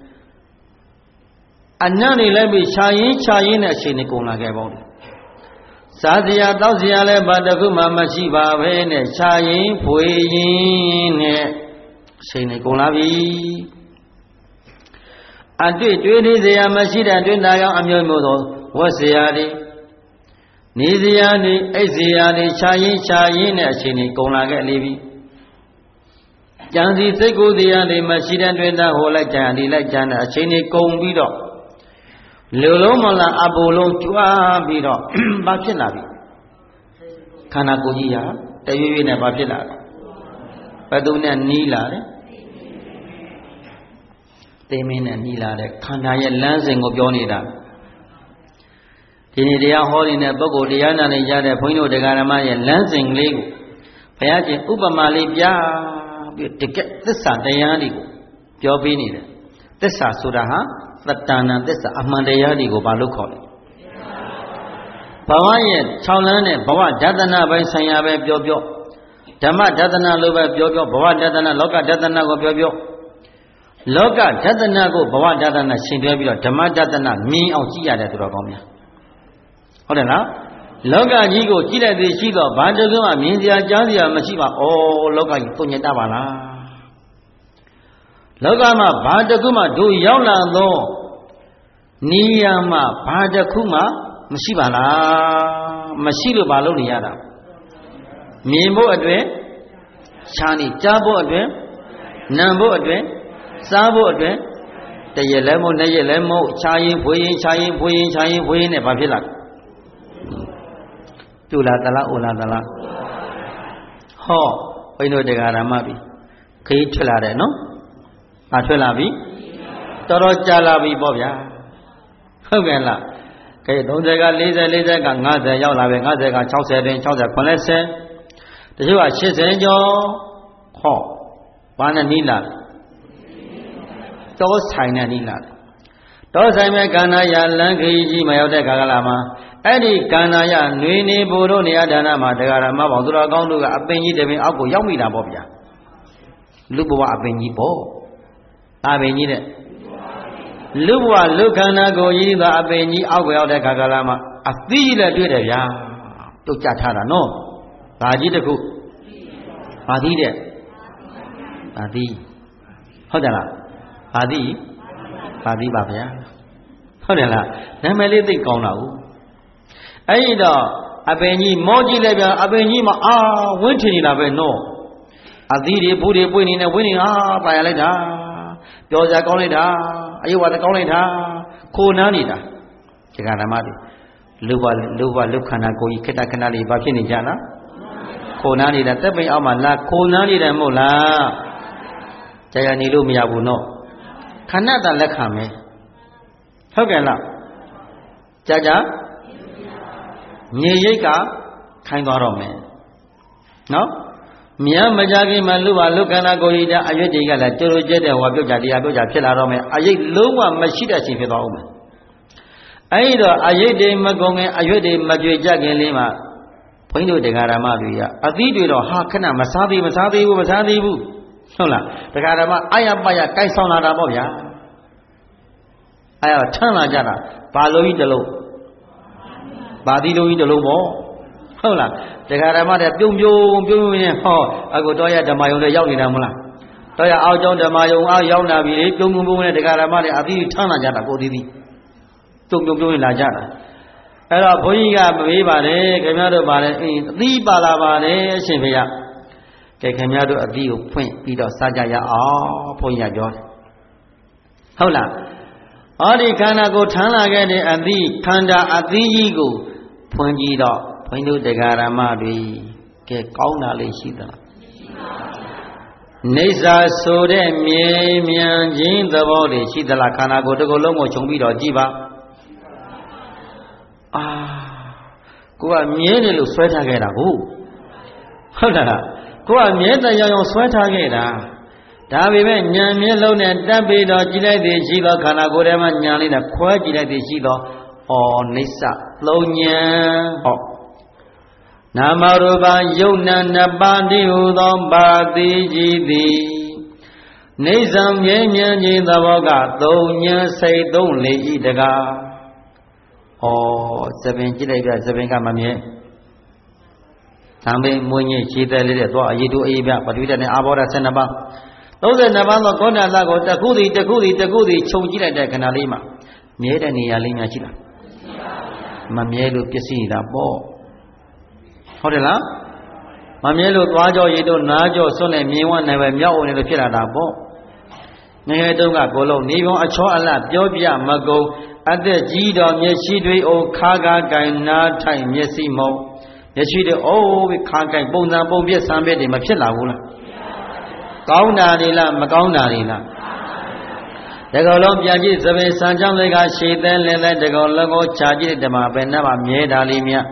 အနံ့နေလည်းပြီးခြာရင်ခြာရင်နဲ့အရှင်နေကုန်လာခဲ့ပေါ့စားစရာတောက်စရာလည်းဘာတခုမှမရှိပါပဲနဲ့ခြာရင်ဖွေရင်နဲ့အရှင်နေကုန်လာပြီအတွေ့တွေ့နေစရာမရှိတဲ့အတွင်းသားရောအမျိုးမျိုးသောဝတ်စရာတွေနေစရာတွေအိပ်စရာတွေခြာရင်ခြာရင်နဲ့အချိန်တွေကုန်လာခဲ့လေပြီကြံစီစိတ်ကိုယ်စရာတွေမရှိတဲ့အတွင်းသားဟိုလိုက်ကြံဒီလိုက်ကြံတဲ့အချိန်တွေကုန်ပြီးတော့လူလုံးမလားအပူလုံးကြွားပြီးတော့ဘာဖြစ်လာပြီခန္ဓာကိုယ်ကြီးဟာတရွေ့ရွေ့နဲ့ဘာဖြစ်လာလဲဘယ်သူနဲ့နီးလာတယ်သိမင်းနဲ့နီးလာတဲ့ခန္ဓာရဲ့လမ်းစဉ်ကိုပြောနေတာဒီနေ့တရားဟောနေတဲ့ပုဂ္ဂိုလ်တရားနာနေကြတဲ့ဘုန်းကြီးတို့တရားဓမ္မရဲ့လမ်းစဉ်ကလေးကိုဘုရားရှင်ဥပမာလေးပြပြီးတကယ်သစ္စာတရားတွေကိုပြောပေးနေတယ်သစ္စာဆိုတာဟာသတ္တနာသစ္စာအမှန်တရားတွေကိုဘာလို့ခေါ်လဲဘဝရဲ့ခြောက်လန်းတဲ့ဘဝဒသနာပိုင်းဆိုင်ရာပဲပြောပြောဓမ္မဒသနာလိုပဲပြောပြောဘဝဒသနာလောကဒသနာကိုပြောပြောလောကဒသနာကိုဘဝဒသနာရှင်တွဲပြီးတော့ဓမ္မဒသနာမြင်အောင်ကြည့်ရတယ်သူတော်ကောင်းများဟုတ်တယ်နော်လောကကြီးကိုကြည့်လိုက်သေးရှိတော့ဘာတကမှမြင်စရာကြားစရာမရှိပါဩလောကကြီးတုံညတပါလားလောကမှာဘာတခုမှတို့ရောက်လာသောနေရာမှာဘာတခုမှမရှိပါလားမရှိလို့ဘာလုပ်နေရတာမြင်ဖို့အတွက်ရှားနေကြားဖို့အတွက်နာမ်ဖို့အတွက်စားဖို့အတွက်တရက်လည်းမဟုတ်နှစ်ရက်လည်းမဟုတ်ခြာရင်ဖွေးရင်ခြာရင်ဖွေးရင်ခြာရင်ဖွေးရင်နဲ့ဘာဖြစ်လာတူလာတလားအိုလာတလားဟောဘိန်းတို့တရားဓမ္မပြီခရီးထွက်လာတယ်နော်ဘာထွက်လာပြီတော်တော်ကြာလာပြီပေါ့ဗျာဟုတ်ကဲ့လားကဲသုံးဆယ်ကလေးဆယ်လေးဆယ်ကငါးဆယ်ရောက်လာပဲငါးဆယ်က၆၀တွင်၆၀ခုနှစ်ဆယ်တချို့က၈၀ကျော်ဟောဘာနဲ့နီးလာတောဆိုင်နဲ့နီးလာတောဆိုင်မဲ့ကန္နာယလန်ခရီးကြီးမရောက်တဲ့ခါကလာမှာအဲ့ဒီကန္နာယနှွေနေဘို့တို့နေရာဒါနမှာတရားဓမ္မပေါင်းသူတော်ကောင်းတို့ကအပင်ကြီးတပင်အောက်ကိုရောက်မိတာပေါ့ဗျာလူဘဝအပင်ကြီးပေါ့အပင်ကြီးတဲ့လူဘဝလူခန္ဓာကိုယ်ကြီးသာအပင်ကြီးအောက်ကိုရောက်တဲ့ခါကလာမှာအသီးကြီးလည်းတွေ့တယ်ဗျာတုတ်ကြထားတာနော်ဘာကြီးတခုဘာသီးတဲ့ဘာသီးဟုတ်တယ်လားဘာသီးဘာသီးပါဗျာဟုတ်တယ်လားနာမည်လေးသိကောင်းတာဟုတ်အဲ့ဒီတော့အပင်ကြီးမောကြည့်လိုက်ဗျာအပင်ကြီးမှာအာဝင်းထင်နေတာပဲနော်အသီးတွေဘူးတွေပွင့်နေနေဝင်းနေဟာပါရလိုက်တာပြောစရာကောင်းလိုက်တာအယုဝါဒကောင်းလိုက်တာခိုနားနေတာဒီကဓမ္မတွေလူဘလူဘလူခန္ဓာကိုယ်ကြီးခက်တခဏလေးဘာဖြစ်နေကြလားခိုနားနေတာတက်ပိန်အောက်မှာလာခိုနားနေတယ်မဟုတ်လားကြာရနေလို့မရဘူးနော်ခဏတာလက်ခံမယ်ဟုတ်ကဲ့လားကြာကြာမြေရိတ်ကခိုင်းသွားတော့မယ်နော်မြန်မကြခင်မှာလူပါလူခန္ဓာကိုယ်ကြီးတဲ့အရွက်တွေကလည်းကြိုးကြိုးကျဲတဲ့ဟောပြုတ်ကြတရားပြုတ်ကြဖြစ်လာတော့မယ်အရိတ်လုံးဝမရှိတဲ့အချိန်ဖြစ်သွားအောင်မယ်အဲဒီတော့အရိတ်တွေမကုန်ခင်အရွက်တွေမကြွေကြခင်လေးမှာဘုန်းကြီးတို့တရားဓမ္မတွေကအသီးတွေတော့ဟာခဏမစားသေးမစားသေးဘူးမစားသေးဘူးဟုတ်လားတရားဓမ္မအာရပယကိုက်ဆောင်လာတာပေါ့ဗျာအဲ့တော့ထမ်းလာကြတာဘာလို့ကြီးတလုံးဘာသီးလုံးကြီးတလုံးပေါ့ဟုတ်လားတရားဓမ္မတွေပြုံပြုံပြုံပြုံနဲ့ဟောအခုတော့ရဓမ္မယုံတွေရောက်နေတာမလားတော့ရအောက်ကျောင်းဓမ္မယုံအောက်ရောက်လာပြီလေပြုံပြုံပြုံနဲ့တရားဓမ္မတွေအသီးထမ်းလာကြတာကိုသီးသီးပြုံပြုံပြုံနဲ့လာကြတာအဲ့တော့ဘုန်းကြီးကမေးပါတယ်ခင်ဗျားတို့ပါလေအင်းအသီးပါလာပါတယ်အရှင်ဖေရကဲခင်ဗျားတို့အသီးကိုဖွင့်ပြီးတော့စားကြရအောင်ဘုန်းကြီးကပြောတယ်ဟုတ်လားဟောဒီခန္ဓာကိုထမ်းလာခဲ့တဲ့အသီးခန္ဓာအသီးကြီးကိုဖွင့်ကြည့်တော့ဘုန်းကြီးတို့တရားဓမ္မတွေကဲကောင်းတာလေးရှိသလားရှိပါဘူးနေစာဆိုတဲ့မြေမြန်ခြင်းသဘောတွေရှိသလားခန္ဓာကိုယ်တစ်ခုလုံးကိုခြုံပြီးတော့ကြည့်ပါအာကိုကမြဲတယ်လို့ဆွဲထားခဲ့တာကိုဟုတ်လားကိုကမြဲတဲ့ရောင်ရောင်ဆွဲထားခဲ့တာဒါပေမဲ့ဉာဏ်မျက်လုံးနဲ့တက်ပြီးတော့ကြည့်လိုက်သည်ရှိသောခန္ဓာကိုယ်ထဲမှာဉာဏ်လေးနဲ့ခွဲကြည့်လိုက်သည်ရှိသောဩနိစ္စသုံးဉာဏ်ဟောနာမရူပယုတ်နံနှစ်ပါးတည်းဟူသောပါတိကြည်သည်နေဇံမြဲမြံခြင်းသဘောကသုံးဉာဏ်စိတ်သုံးလေဤတကားဩသပင်ကြည့်လိုက်ပြသပင်ကမမြဲသံပင်မွေးညစ်ခြေသက်လေးတဲ့သွားအရေးတူအေးပြပထဝီဓာတ်နဲ့အာဘောဓာတ်ဆယ်နှစ်ပါးသုံးဆယ်နှစ်ပါးသောကောဏသကိုတစ်ခုစီတစ်ခုစီတစ်ခုစီခြုံကြည့်လိုက်တဲ့ခဏလေးမှာမြဲတဲ့နေရာလေးများရှိလားမမြဲလို့ပျက်စီးနေတာပေါ့ဟုတ်တယ်လားမမြဲလို့သွားကြောရည်တို့နားကြောစွန့်နဲ့မြင်ဝနိုင်ပဲမြောက်အောင်လည်းဖြစ်လာတာပေါ့ငယ်ငယ်တုန်းကကိုလုံးနေပုံအချောအလတ်ပြောပြမကုန်အသက်ကြီးတော်မျက်ရှိတွေအိုခါကားကင်နားထိုင်မျက်စိမုံမျက်ရှိတွေအိုးခါကင်ပုံစံပုံပြက်ဆံပြက်တွေမဖြစ်လာဘူးလားကောင်းတာတွေလားမကောင်းတာတွေလားတကောလုံးပြန်ကြည့်သပင်စံချောင်းတွေကရှည်တဲ့လင်းတဲ့တကောလုံးကိုခြာကြည့်တဲ့ဓမ္မပဲနဲ့မှမြဲတာလေးမြတ်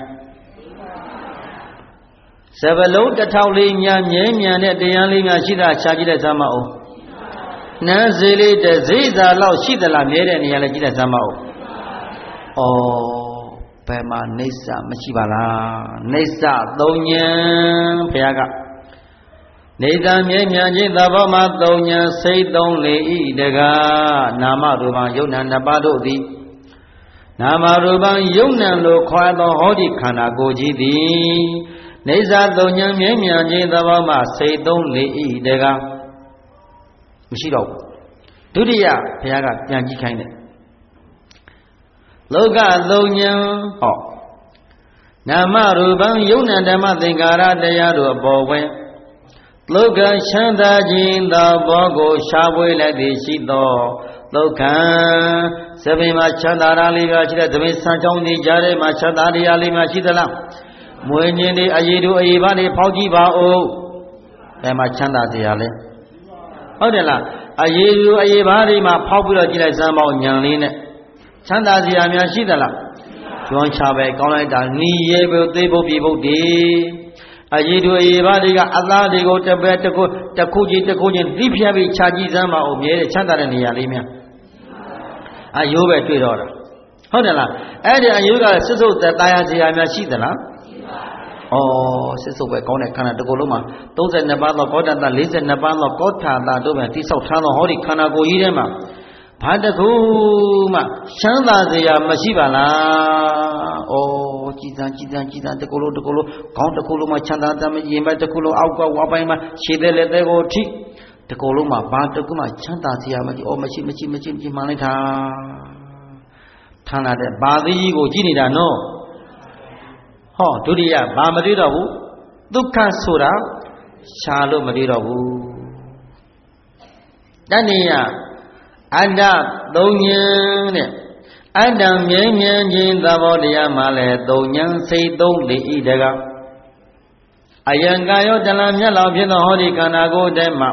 စပလုံးတစ်ထောင်လေးညာမြဲမြံတဲ့တရားလေးများရှိတာခြာကြည့်တဲ့ဇာမအောင်နန်းစီလေးတစ်စိစာလောက်ရှိသလားမြဲတဲ့နေရာလေးကြည့်တဲ့ဇာမအောင်ဩဘယ်မှာနေဆာမရှိပါလားနေဆာသုံးဉဏ်ဘုရားကနေသာမြဲမြံခြင်းသဘောမှာသုံးဉဏ်စိတ်သုံးလေဤတကားနာမရူပယုတ်နံနှစ်ပါးတို့သည်နာမရူပယုတ်နံလို့ခေါ်သောဟောဒီခန္ဓာကိုယ်ကြီးသည်နေသာသုံးဉဏ်မြဲမြံခြင်းသဘောမှာစိတ်သုံးလေဤတကားမရှိတော့ဘူးဒုတိယဘုရားကပြန်ကြည့်ခိုင်းတယ်လောကသုံးဉဏ်ဟောနာမရူပယုတ်နံဓမ္မသင်္ကာရတရားတို့အပေါ်ဝင်လောကချမ်းသာခြင်းသောဘောကိုရှားပွေလိုက်သည်ရှိသောလောကံသဗ္ဗေမှာချမ်းသာရလေးပါရှိတဲ့သဗ္ဗေဆံကြောင်းနေကြတဲ့မှာချမ်းသာတရားလေးမှရှိသလားမွေညင်းတွေအရေးတို့အရေးပါတွေဖောက်ကြည့်ပါဦးဘယ်မှာချမ်းသာစရာလဲဟုတ်တယ်လားအရေးတို့အရေးပါတွေမှာဖောက်ပြီးတော့ကြည့်လိုက်စမ်းပေါင်းညံလေးနဲ့ချမ်းသာစရာများရှိသလားကျွမ်းချပဲကောင်းလိုက်တာနီးရဲဖို့သေးဖို့ပြေဖို့ဒီအရေးတို့အရေးပါတွေကအသားတွေကိုတပည့်တစ်ခုတစ်ခုချင်းတစ်ခုချင်းလိဖြတ်ပြီးခြာကြည့်စမ်းပါဦးမြဲတဲ့ချမ်းသာတဲ့နေရာလေးများအယိုးပဲတွေ့တော့တာဟုတ်တယ်လားအဲ့ဒီအယိုးကစစ်စုပ်သက်တရားစရာများရှိသလားဩစစ်စုပ်ပဲကောင်းတဲ့ခန္ဓာတစ်ခုလုံးမှာသုံးဆယ်နှစ်ပါးသောကောဋ္ဌာတ၄十နှစ်ပါးသောကောဋ္ဌာတတို့ပဲတိဆောက်ထားသောဟောဒီခန္ဓာကိုယ်ကြီးထဲမှာဘာတခုမှချမ်းသာစရာမရှိပါလားဩကြည်စံကြည်စံကြည်စံတကူလုံးတကူလုံးခေါင်းတကူလုံးမှာချမ်းသာတဲ့ရင်ဘက်တကူလုံးအောက်ကဝါပိုင်းမှာခြေသက်လက်သက်ကိုထိတကူလုံးမှာဘာတကူမှချမ်းသာစရာမရှိဩမရှိမရှိမရှိမရှိမှန်လိုက်တာထမ်းလာတဲ့ဘာသီးကြီးကိုကြည့်နေတာနော်ဟောဒုတိယဘာမတွေ့တော့ဘူးဒုက္ခဆိုတာရှားလို့မတွေ့တော့ဘူးတဏှိယအတ္တသုံးဉဏ်တဲ့အတ္တမြဲမြံခြင်းသဘောတရားမှလည်းသုံးဉဏ်စိတ်သုံးလေဤတကားအယံကာယောတလမြတ်လောက်ဖြစ်သောဟောဒီခန္ဓာကိုယ်ထဲမှာ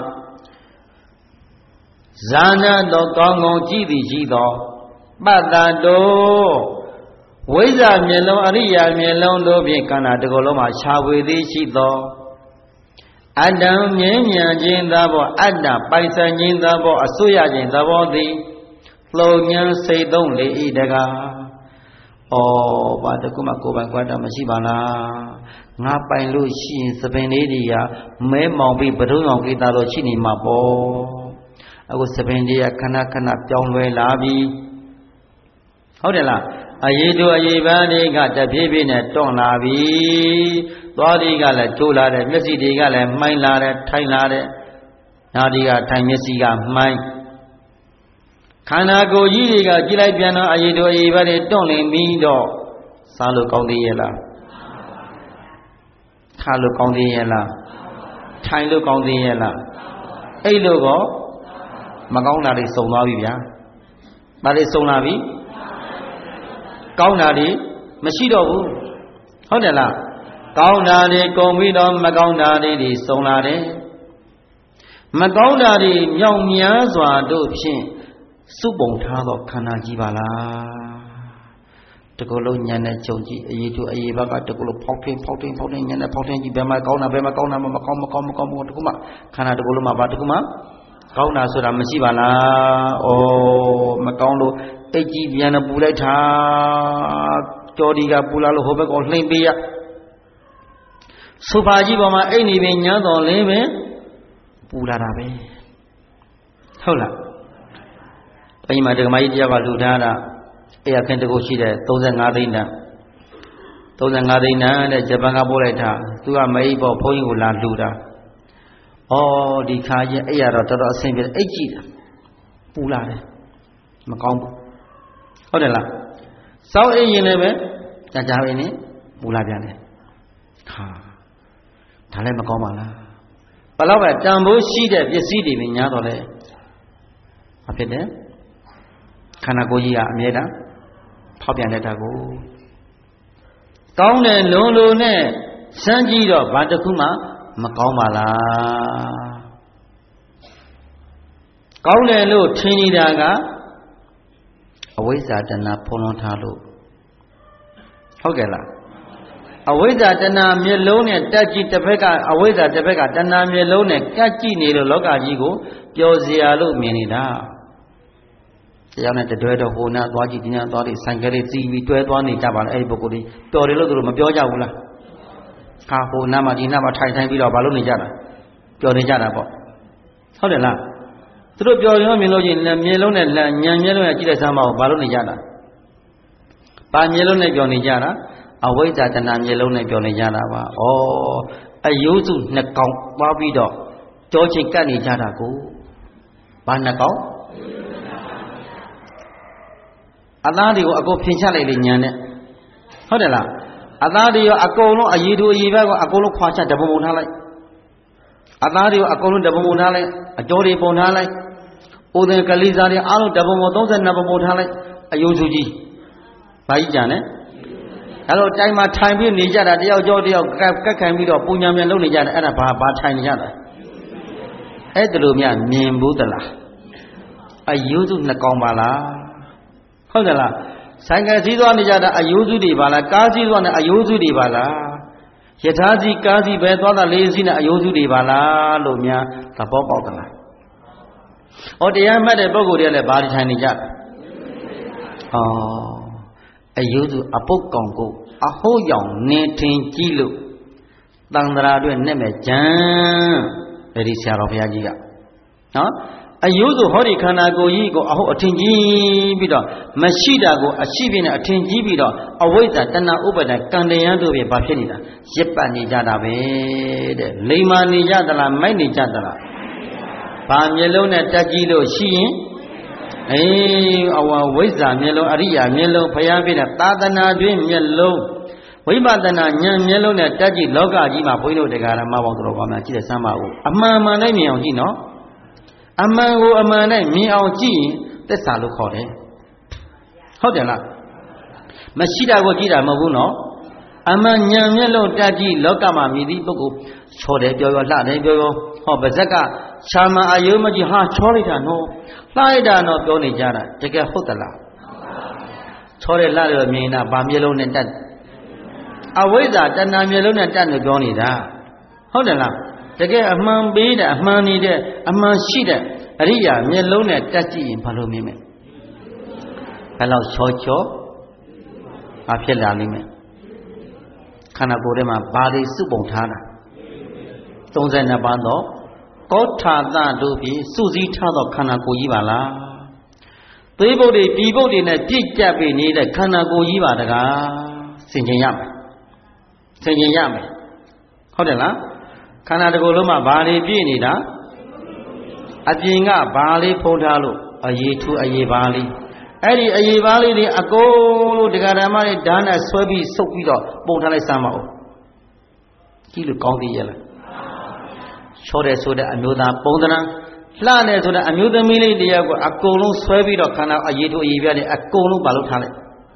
ဇာနာတော်ကောင်းကောင်းကြည့်သည်ရှိသောပတ္တတောဝိဇ္ဇာမျက်လုံးအရိယာမျက်လုံးတို့ဖြင့်ခန္ဓာတစ်ခုလုံးမှာခြားဝေသည်ရှိသောအတ္တမြဲမြံခြင်းသဘောအတ္တပိုင်ဆိုင်ခြင်းသဘောအစွရခြင်းသဘောသည်လုံဉဏ်စိတ်သုံးလေဤတကားဩဘာတခုမှကိုယ်ပိုင်ကွာတာမရှိပါလားငါပိုင်လို့ရှိရင်သပင်လေးတွေကမဲမောင်ပြီးဘဒုံအောင်ကိတာတော့ရှိနေမှာပေါ့အခုသပင်တွေကခဏခဏပြောင်းလဲလာပြီဟုတ်တယ်လားအရေးတို့အရေးပန်းတွေကတဖြည်းဖြည်းနဲ့တွန့်လာပြီသွားတွေကလည်းကျိုးလာတယ်မျက်စိတွေကလည်းမှိုင်းလာတယ်ထိုင်လာတယ်နားတွေကထိုင်မျက်စိကမှိုင်းခန္ဓာကိုယ်ကြီးတွေကကြည့်လိုက်ပြန်တော့အရေးတို့အရေးပန်းတွေတွန့်လင်ပြီးတော့စားလို့ကောင်းသေးရဲ့လားထားလို့ကောင်းသေးရဲ့လားထိုင်လို့ကောင်းသေးရဲ့လားအိတ်လို့ကောမကောင်းတာတွေစုံသွားပြီဗျာဘာတွေစုံလာပြီကောင်းတာတွေမရှိတော့ဘူးဟုတ်တယ်လားကောင်းတာတွေကုန်ပြီးတော့မကောင်းတာတွေစုံလာတယ်မကောင်းတာတွေမြောက်များစွာတို့ဖြင့်စုပုံထားသောခန္ဓာကြီးပါလားတကူလုံးညံနဲ့ချုပ်ကြည့်အရေးတူအရေးဘက်ကတကူလုံးဖောက်ထင်းဖောက်ထင်းဖောက်ထင်းညံနဲ့ဖောက်ထင်းကြည့်ဘယ်မှာကောင်းတာဘယ်မှာကောင်းတာမကောင်းမကောင်းမကောင်းဘူးတကူမှခန္ဓာတကူလုံးမှာဘာတကူမှကောင်းတာဆိုတာမရှိပါလားဩမကောင်းလို့အိတ်ကြီးပြန်ပူလိုက်တာကြော်ဒီကပူလာလို့ဟိုဘက်ကောလှိမ့်ပေးရဆိုဖာကြီးပေါ်မှာအိတ်နေပင်ညမ်းတော်လင်းပင်ပူလာတာပဲဟုတ်လားဘယ်မှာဒကမကြီးတရားကလှူထားတာအဲ့ရခင်တကူရှိတဲ့သုံး၅သိန်းတန်သုံး၅သိန်းတန်တဲ့ဂျပန်ကပို့လိုက်တာသူကမအိပ်ပေါ့ဘုန်းကြီးကိုလာလှူတာဩဒီခါကျအဲ့ရတော့တော်တော်အဆင်ပြေအိတ်ကြည့်တာပူလာတယ်မကောင်းဘူးဟုတ်တယ်လားစောင်းအိတ်ရင်လည်းပဲကြာကြာပဲနေပူလာပြန်တယ်ဟာဒါလည်းမကောင်းပါလားဘယ်တော့ပဲတန်ဖိုးရှိတဲ့ပစ္စည်းတွေပဲညားတော့လဲဘာဖြစ်တယ်ခန္ဓာကိုယ်ကြီးကအမြဲတမ်းဖောက်ပြန်တဲ့ဓာတ်ကိုကောင်းတယ်လုံးလုံးနဲ့စမ်းကြည့်တော့ဘာတစ်ခုမှမကောင်းပါလားကောင်းတယ်လို့ထင်နေတာကအဝိဇ္ဇာတဏှာဖုံးလွှမ်းထားလို့ဟုတ်ကဲ့လားအဝိဇ္ဇာတဏှာမျက်လုံးနဲ့တက်ကြည့်တစ်ဖက်ကအဝိဇ္ဇာတစ်ဖက်ကတဏှာမျက်လုံးနဲ့ကတ်ကြည့်နေလို့လောကကြီးကိုပျော်စရာလို့မြင်နေတာတရားနဲ့တွဲတော့ဟိုနာသွားကြည့်ဒီနာသွားပြီးဆိုင်ကလေးစီးပြီးတွဲသွားနေကြပါလားအဲ့ဒီပုဂ္ဂိုလ်ကြီးပျော်တယ်လို့သူတို့မပြောကြဘူးလားခါဟိုနာမှာဒီနာမှာထိုင်ထိုင်ပြီးတော့ဘာလို့နေကြတာပျော်နေကြတာပေါ့ဟုတ်တယ်လားသူတို့ပျော်ရောမြင်လို့ချင်းမျက်လုံးနဲ့ညံမျက်လုံးနဲ့ကြည့်တဲ့ဆမ်းမကိုဘာလို့နေကြတာဘာမျက်လုံးနဲ့ပျော်နေကြတာအဝိဇ္ဇာတဏှာမျက်လုံးနဲ့ပျော်နေကြတာပါဩအယုစုနှစ်ကောင်ပွားပြီးတော့ကြောချင်းကတ်နေကြတာကိုဘာနှစ်ကောင်အသားတွေကိုအကုန်ဖြင်ချလိုက်လေညံနဲ့ဟုတ်တယ်လားအသားတွေရောအကုန်လုံးအရည်တူအရည်ဘက်ကအကုန်လုံးခွာချတပုံပုံထားလိုက်အသားတွေရောအကုန်လုံးတပုံပုံထားလိုက်အကြောတွေပုံထားလိုက်ဥဒင်ကလေးစားတွေအားလုံးတပုံပုံ၃၂ပုံပုံထားလိုက်အယုစုကြီးဘာကြီးကြံလဲအဲ့တော့တိုင်မှာထိုင်ပြီးနေကြတာတယောက်ကြောတယောက်ကကတ်ခံပြီးတော့ပူညာမြန်လုပ်နေကြတယ်အဲ့ဒါဘာဘာထိုင်နေကြတာအဲ့ဒါလိုမြမြင်ဘူးသလားအယုစုနှစ်ကောင်ပါလားဟုတ်တယ်လားဆိုင်ကယ်စီးသွားနေကြတာအယိုးစုတွေပါလားကားစီးသွားနေအယိုးစုတွေပါလားယထာစီကားစီပဲသွားတာလေးစီးနဲ့အယိုးစုတွေပါလားလို့များသဘောပေါက်သလားဩတရားမှတ်တဲ့ပုဂ္ဂိုလ်တွေလည်းဘာထိုင်နေကြလဲဩအယိုးစုအပုတ်ကောင်ကိုအဟိုးရောင်နေထင်ကြည့်လို့တန်ត្រာအတွက်နဲ့မဲ့ကြံအဲဒီဆရာတော်ဘုရားကြီးကနော်အယုစုဟောဒီခန္ဓာကိုယ်ကြီးကိုအဟုတ်အထင်ကြီးပြီးတော့မရှိတာကိုအရှိပြင်းနဲ့အထင်ကြီးပြီးတော့အဝိဇ္ဇာတဏှာဥပါဒံကံတရားတို့ဖြင့်ဘာဖြစ်နေတာရစ်ပတ်နေကြတာပဲတဲ့လိမ္မာနေကြသလားမိုက်နေကြသလားဘာမျက်လုံးနဲ့တက်ကြည့်လို့ရှိရင်အေးအဝဝိဇ္ဇာမျက်လုံးအရိယာမျက်လုံးဘုရားပြတဲ့သာသနာတွင်မျက်လုံးဝိပဿနာဉာဏ်မျက်လုံးနဲ့တက်ကြည့်လောကကြီးမှာဘုန်းကြီးတို့တရားဓမ္မပေါင်းတော်ကောင်းများကြည့်တဲ့စမ်းပါဦးအမှန်မှန်နဲ့မြင်အောင်ကြည့်နော်အမှန်ကိုအမှန်နဲ့မြင်အောင်ကြည့်ရင်သစ္စာလို့ခေါ်တယ်ဟုတ်တယ်လားမရှိတာကိုကြည့်တာမဟုတ်ဘူးနော်အမှန်ဉာဏ်မျက်လုံးတက်ကြည့်လောကမှာမြည်သည့်ပုဂ္ဂိုလ်ချော်တယ်ပြောပြောလှတယ်ပြောပြောဟောပါဇက်ကရှာမအယုံမကြည့်ဟာချောလိုက်တာနော်လှလိုက်တာနော်ပြောနေကြတာတကယ်ဟုတ်သလားချောတယ်လှတယ်မြင်တာဗာမျက်လုံးနဲ့တက်အဝိဇ္ဇာတဏှာမျက်လုံးနဲ့တက်လို့ပြောနေတာဟုတ်တယ်လားတကယ်အမှန်ပေးတဲ့အမှန်နေတဲ့အမှန်ရှိတဲ့အရိယာမျက်လုံးနဲ့တက်ကြည့်ရင်ဘာလို့မြင်မလဲဘယ်လောက်ချောချောဘာဖြစ်လာလိမ့်မယ်ခန္ဓာကိုယ်ထဲမှာဘာတွေစုပုံထားတာသုံးဆယ်နှစ်ပါးတော့ကောထာသတို့ဖြင့်စုစည်းထားသောခန္ဓာကိုယ်ကြီးပါလားသွေးပုတ်တွေပြည်ပုတ်တွေနဲ့ပြည့်ကျပ်ပြီးနေတဲ့ခန္ဓာကိုယ်ကြီးပါတကားဆင်ခြင်ရမယ်ဆင်ခြင်ရမယ်ဟုတ်တယ်လားခန္ဓာတစ်ခုလုံးမှာဘာတွေပြည့်နေတာအပြင်ကဘာလေးဖုံးထားလို့အရေးထူအရေးပါလေးအဲ့ဒီအရေးပါလေးတွေအကုန်လို့ဒကာဓမ္မတွေဓာတ်နဲ့ဆွဲပြီးစုပ်ပြီးတော့ပုံထားလိုက်စမ်းပါဦးကြည့်လို့ကောင်းသေးရဲ့လားချောတယ်ဆိုတဲ့အမျိုးသားပုံသဏ္ဍာန်လှတယ်ဆိုတဲ့အမျိုးသမီးလေးတရားကိုအကုန်လုံးဆွဲပြီးတော့ခန္ဓာအရေးထူအရေးပြတယ်အကုန်လုံးဘာလို့ထားလိုက်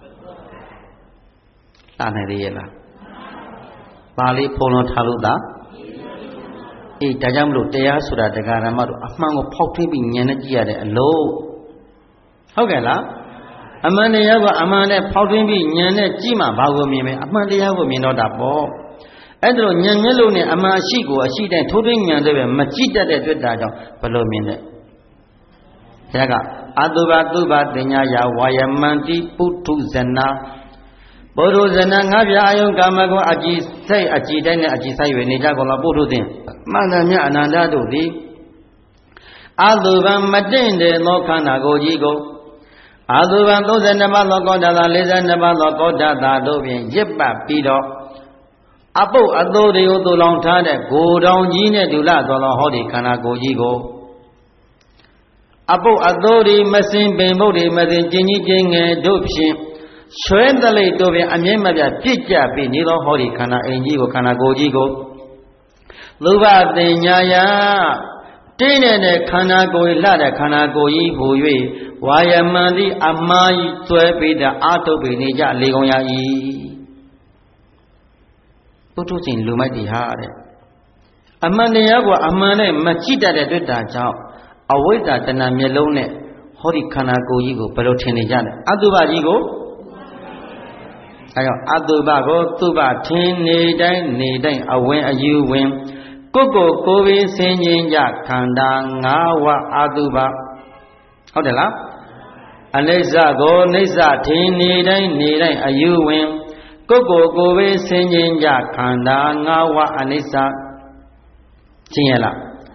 လှနိုင်သေးရဲ့လားဘာလေးဖုံးလွှမ်းထားလို့သာအေးဒါကြောင့်မလို့တရားဆိုတာတရားဓမ္မတို့အမှန်ကိုဖောက်ထွင်းပြီးဉာဏ်နဲ့ကြည့်ရတဲ့အလို့ဟုတ်ကဲ့လားအမှန်တရားကအမှန်နဲ့ဖောက်ထွင်းပြီးဉာဏ်နဲ့ကြည့်မှဘာကိုမြင်မယ်အမှန်တရားကိုမြင်တော့တာပေါ့အဲ့ဒါလိုဉာဏ်မျက်လုံးနဲ့အမှန်အရှိကိုအရှိတိုင်းထိုးထွင်းဉာဏ်တွေပဲမကြည့်တတ်တဲ့တွေ့တာကြောင့်ဘယ်လိုမြင်လဲဘုရားကအတုပတုပတင်ညာယဝါယမန္တိပုထုဇနာပုထုဇနာငါးပြာအယုံကာမဂုဏ်အကြည်စိတ်အကြည်တိုင်းနဲ့အကြည်ဆိုင်၍နေကြကုန်သောပုထုဇဉ်မှန်တယ်မြတ်အနန္တတို့သည်အတုပမတင့်တဲ့သောခန္ဓာကိုယ်ကြီးကိုအတုပသုံးဆယ်နှစ်ပါးသောကောဋ္ဌတာလေးဆယ်နှစ်ပါးသောကောဋ္ဌတာတို့ဖြင့်ရစ်ပတ်ပြီးတော့အပုပ်အသိုးတွေကိုသူလောင်ထားတဲ့ကိုယ်တော်ကြီးနဲ့ဒုလသောသောဟောဒီခန္ဓာကိုယ်ကြီးကိုအပုပ်အသိုးတွေမစင်ပင်ဘုတ်တွေမစင်ကျင်ကြီးကျင်ငယ်တို့ဖြင့်ရွှဲတလိပ်တို့ဖြင့်အမြဲမပြပြစ်ကြပြီးနေသောဟောဒီခန္ဓာအိမ်ကြီးကိုခန္ဓာကိုယ်ကြီးကိုသုဘတင်ညာယတင်းနေတဲ့ခန္ဓာကိုယ်လှတဲ့ခန္ဓာကိုယ်ကြီးဟူ၍ဝါယမန္တိအမှားကြီးကျွဲပြီးတဲ့အာထုတ်ပြီးနေကြလေကုန်ရ၏ပုထုဇဉ်လူမိုက်တွေဟာတဲ့အမှန်တရားကိုအမှန်နဲ့မကြည့်တတ်တဲ့တွေ့တာကြောင့်အဝိဇ္ဇာတဏမျက်လုံးနဲ့ဟောဒီခန္ဓာကိုယ်ကြီးကိုဘယ်လိုထင်နေကြလဲအတုပကြီးကိုအဲကြောင့်အတုပကိုသူပထင်နေတိုင်းနေတိုင်းအဝင်အယူဝင်ကိုကိုကိုယ်ပင်ဆင်ញင်ကြခန္ဓာ၅ဝအတုပဟုတ်တယ်လားအနိစ္စကိုနိစ္စထင်နေတိုင်းနေတိုင်းအယူဝင်ကိုကိုကိုယ်ပင်ဆင်ញင်ကြခန္ဓာ၅ဝအနိစ္စရှင်းရလား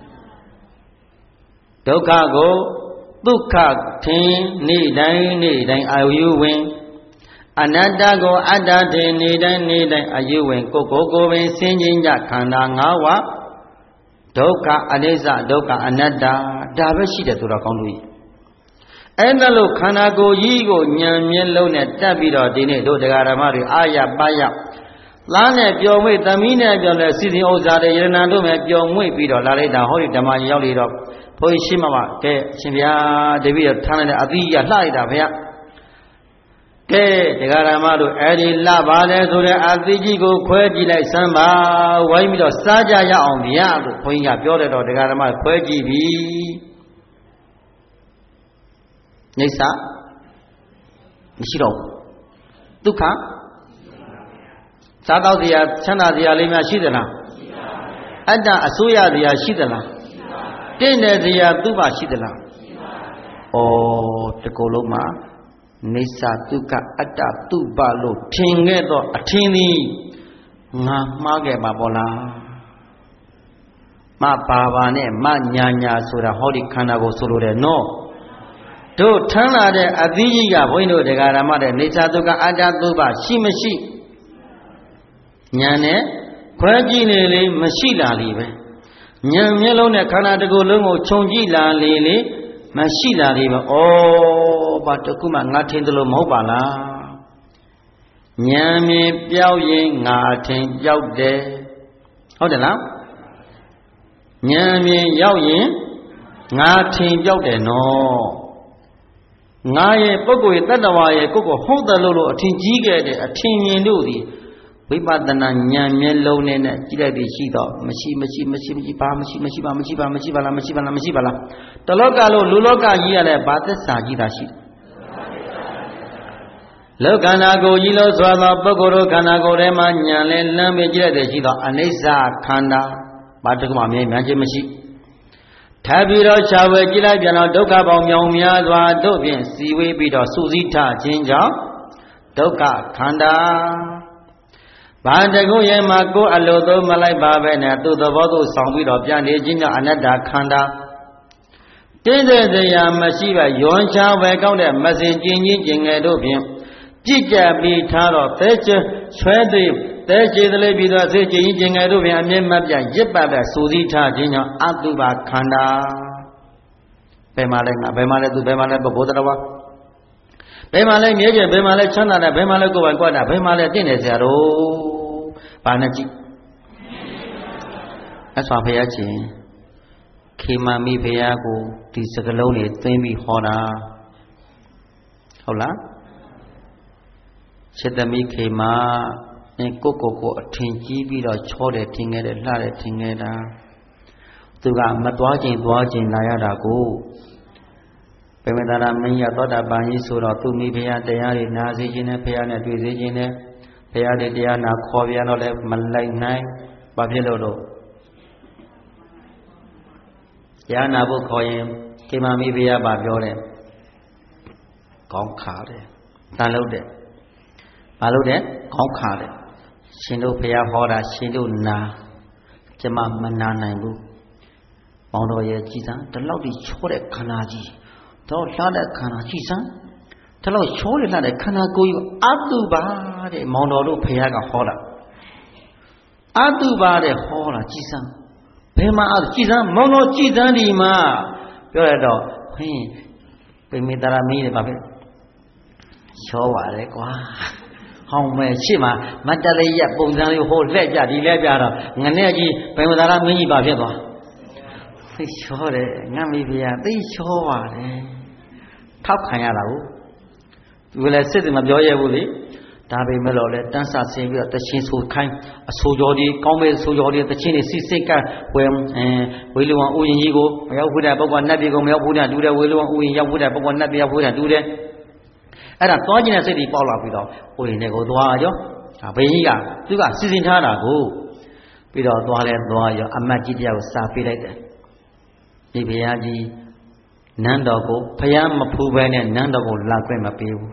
ဒုက္ခကိုဒုက္ခထင်နေတိုင်းနေတိုင်းအာယုဝင်အနတ္တကိုအတ္တထင်နေတိုင်းနေတိုင်းအာယုဝင်ကိုကိုကိုယ်ပင်ဆင်ញင်ကြခန္ဓာ၅ဝဒုက္ခအနိစ္စဒုက္ခအနတ္တဒါပဲရှိတယ်ဆိုတော့ကောင်းလို့အဲ့ဒါလို့ခန္ဓာကိုယ်ကြီးကိုဉာဏ်မျက်လုံးနဲ့တက်ပြီးတော့ဒီနေ့တို့တရားဓမ္မတွေအာရပါရလားနဲ့ပျော်မွေ့သမီးနဲ့ပျော်လဲစီစဉ်ဥစ္စာတွေယရဏတို့မဲ့ပျော်မွေ့ပြီးတော့လာလိုက်တာဟောဒီဓမ္မကြီးရောက်လေတော့ဘုန်းကြီးရှိမှမကဲအရှင်ဘုရားတပည့်တော်ထားလိုက်တဲ့အသီးကြီးလှလိုက်တာဗျာကဲတရားဓမ္မတို့အဲ့ဒီလှပါတယ်ဆိုတဲ့အသီးကြီးကိုခွဲကြည့်လိုက်စမ်းပါဝိုင်းပြီးတော့စားကြရအောင်ဗျာလို့ဘုန်းကြီးကပြောတဲ့တော့တရားဓမ္မခွဲကြည့်ပြီနိစ္စမရှိတော့ဘူးဒုက္ခစားတော့တရားချမ်းသာတရားလေးများရှိသလားရှိပါဘူးအတ္တအစိုးရတရားရှိသလားရှိပါဘူးတင့်တဲ့တရားသူ့ပါရှိသလားရှိပါဘူးဩတကူလုံးမှာနိစ္စဒုက္ခအတ္တသူ့ပါလို့ထင်ခဲ့တော့အထင်သည်ငါမှားခဲ့ပါဘောလားမပါပါနဲ့မညာညာဆိုတာဟောဒီခန္ဓာကိုဆိုလိုတယ်နော်တို့ထမ်းလာတဲ့အသီးကြီးကဘုန်းကြီးတို့တရားဓမ္မတဲ့နေသာဒုက္ခအတ္တသုဘရှိမရှိဉာဏ်နဲ့ခွဲကြည့်နေလေမရှိလာလေပဲဉာဏ်မျက်လုံးနဲ့ခန္ဓာတစ်ခုလုံးကိုခြုံကြည့်လာလေလေမရှိလာလေပဲဩဘာတခုမှငါထင်တယ်လို့မဟုတ်ပါလားဉာဏ်မြင်ပြောက်ရင်ငါထင်ပြောက်တယ်ဟုတ်တယ်လားဉာဏ်မြင်ရောက်ရင်ငါထင်ပြောက်တယ်နော်ငါရဲ့ပုဂ္ဂိုလ်ရဲ့တတ္တဝါရဲ့ကိုယ်ကိုဟုတ်တယ်လို့လို့အထင်ကြီးခဲ့တဲ့အထင်မြင်တို့သည်ဝိပဿနာဉာဏ်မျက်လုံးနဲ့ကြည့်လိုက်ပြီးရှိတော့မရှိမရှိမရှိမရှိဘာမရှိမရှိပါမရှိပါမရှိပါလားမရှိပါလားမရှိပါလားတလောကလို့လူလောကကြီးရတဲ့ဘာသစ္စာကြီးတာရှိလောခန္ဓာကိုယ်ကြီးလို့ဆိုသောပုဂ္ဂိုလ်တို့ခန္ဓာကိုယ်ထဲမှာဉာဏ်လဲလမ်းပြီးကြည့်လိုက်တဲ့ရှိတော့အနိစ္စခန္ဓာဘာတက္ကမမြင်မှန်းခြင်းမရှိထပ်ပြီးတော့ရှားဝဲကြည့်လိုက်ပြန်တော့ဒုက္ခပေါင်းမြောင်များစွာတို့ဖြင့်စီဝေးပြီးတော့စုစည်းထခြင်းကြောင့်ဒုက္ခခန္ဓာဘာတကုရဲ့မှာကိုယ်အလိုသုံးမလိုက်ပါပဲနဲ့သူ့သဘောသူဆောင်ပြီးတော့ပြန်နေခြင်းကြောင့်အနတ္တခန္ဓာတင်းတဲ့တရားမရှိပဲယွန်ချပဲကောင်းတဲ့မစင်ကျင်ချင်းကျင်ငယ်တို့ဖြင့်ကြည်ကြပြီးထားတော့သဲချွဆွဲသိသဲချေတလေးပြီးတော့စေကျင်ချင်းကျင်ငယ်တို့ဖြင့်အမြဲမပြတ်ရစ်ပတ်တဲ့စူစည်းထားခြင်းကြောင့်အတုပခန္ဓာဘယ်မှာလဲငါဘယ်မှာလဲသူဘယ်မှာလဲပုဂ္ဂိုလ်တော်ဘယ်မှာလဲမြဲကျဘယ်မှာလဲချမ်းသာတယ်ဘယ်မှာလဲကိုယ်ပိုင်ကွက်တာဘယ်မှာလဲတင့်တယ်ဆရာတို့ဘာနဲ့ကြည့်အဆွာဖရာချင်းခေမမိဖရာကိုဒီစကလုံးတွေသိမ့်ပြီးဟောတာဟုတ်လားစေတမိခေမအဲကိုကိုကိုအထင်ကြီးပြီးတော့ချောတယ်ထင်ခဲ့တယ်လှတယ်ထင်ခဲ့တာသူကမသွားခြင်းသွားခြင်းလာရတာကိုဘပေမသာရမင်းရသောတာပန်ကြီးဆိုတော့သူမိဖုရားတရားတွေနာစေခြင်းနဲ့ဖုရားနဲ့တွေ့စေခြင်းနဲ့ဖုရားတွေတရားနာခေါ်ပြန်တော့လည်းမလိုက်နိုင်ဘာဖြစ်လို့တော့တရားနာဖို့ခေါ်ရင်ခေမမိဖုရားပါပြောတယ်ကောင်းခါတယ်တန်လို့တယ်ဘာလို့တဲ့ကောင်းခါတယ်ရှင်တို့ဖုရားဟောတာရှင်တို့နာကျမမနာနိုင်ဘူးမောင်တော်ရဲ့ကြည်စံဒီလောက်ဒီချောတဲ့ခန္ဓာကြီးတော့လှတဲ့ခန္ဓာကြည်စံဒီလောက်ချောတဲ့လှတဲ့ခန္ဓာကိုယ်ကြီးအတုပါတဲ့မောင်တော်တို့ဖုရားကဟောတာအတုပါတဲ့ဟောတာကြည်စံဘယ်မှာအကြည်စံမောင်တော်ကြည်စံဒီမှာပြောရတော့ဟင်းပိမေတ္တရာမင်းတွေဘာဖြစ်ချောပါတယ်ကွာဟောင်းမဲ့ရှေ့မှာမတ္တလေးရပုံစံလေးဟိုလက်ကြဒီလက်ကြတော့ငနဲ့ကြီးပိမေတ္တရာမင်းကြီးဘာဖြစ်သွားသိချောတယ်ငတ်မိဖုရားသိချောပါတယ်ထောက်ခံရတာကိုသူကလည်းစစ်စစ်မပြောရဘူးလေဒါပေမဲ့လို့လေတန်းဆဆင်းပြီးတော့တချင်းဆိုခိုင်းအဆိုကြောဒီကောင်းမဲ့ဆိုကြောဒီတချင်းတွေစစ်စစ်ကဝယ်အဲဝေလူဝံဥယျင်ကြီးကိုမရောက်ဘူးတဲ့ပုဂ္ဂိုလ်နတ်ပြည်ကိုမရောက်ဘူးတဲ့တူတဲ့ဝေလူဝံဥယျင်ရောက်ဘူးတဲ့ပုဂ္ဂိုလ်နတ်ပြည်ရောက်ဘူးတဲ့တူတဲ့အဲ့ဒါသွားခြင်းတဲ့စိတ်တွေပေါက်လာပြီးတော့ဥယျင်တွေကိုသွားကြောဒါဘယ်ကြီးကသူကစီစဉ်ထားတာကိုပြီးတော့သွားလဲသွားရောအမတ်ကြီးတရားကိုစာပေးလိုက်တယ်ဒီဘုရားကြီးနန်းတော်ကိုဘုရားမဖူးဘဲနဲ့နန်းတော်ကိုလာခွင့်မပေးဘူး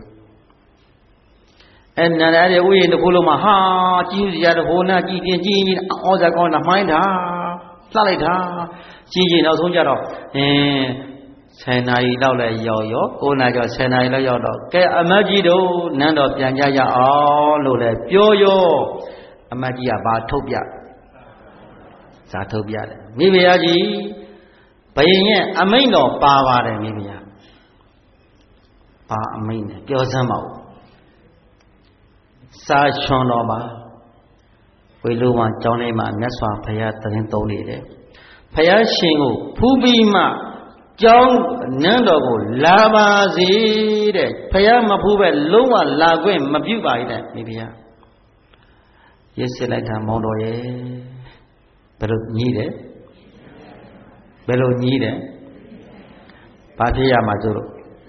အဲနန္ဒရဲ့ဥယျာဉ်တစ်ခုလုံးမှာဟာကြီးစရာတဟိုနာကြီးပြင်ကြီးကြီးအော်စရာကောင်းတာမှိုင်းတာလှလိုက်တာကြီးကြီးနောက်ဆုံးကြတော့အင်းဆယ်နာရီလောက်လဲရောက်ရောကိုးနာရီကျော်ဆယ်နာရီလောက်ရောက်တော့ကဲအမတ်ကြီးတို့နန်းတော်ပြန်ကြရအောင်လို့လဲပြောရောအမတ်ကြီးကဘာထုတ်ပြဇာထုတ်ပြတယ်မိဖုရားကြီးဘယင်ရဲ့အမိန့်တော်ပါပါတယ်မိဖုရားပါအမိန့်နဲ့ပြောစမ်းပါဦးစာချွန်တော်ပါဝေလူဝံကျောင်းလေးမှာမြတ်စွာဘုရားတရင်သုံးနေတယ်ဘုရားရှင်ကိုဖူးပြီးမှကျောင်းနန်းတော်ကိုလာပါစေတဲ့ဘုရားမဖူးပဲလုံးဝလာခွင့်မပြုပါဘူးတဲ့မိဖုရားရစ်စစ်လိုက်တာမောင်တော်ရဲ့ဘယ်လိုညီးတယ်ဘယ်လိုညီးတယ်ဘာဖြစ်ရမှာကျလို့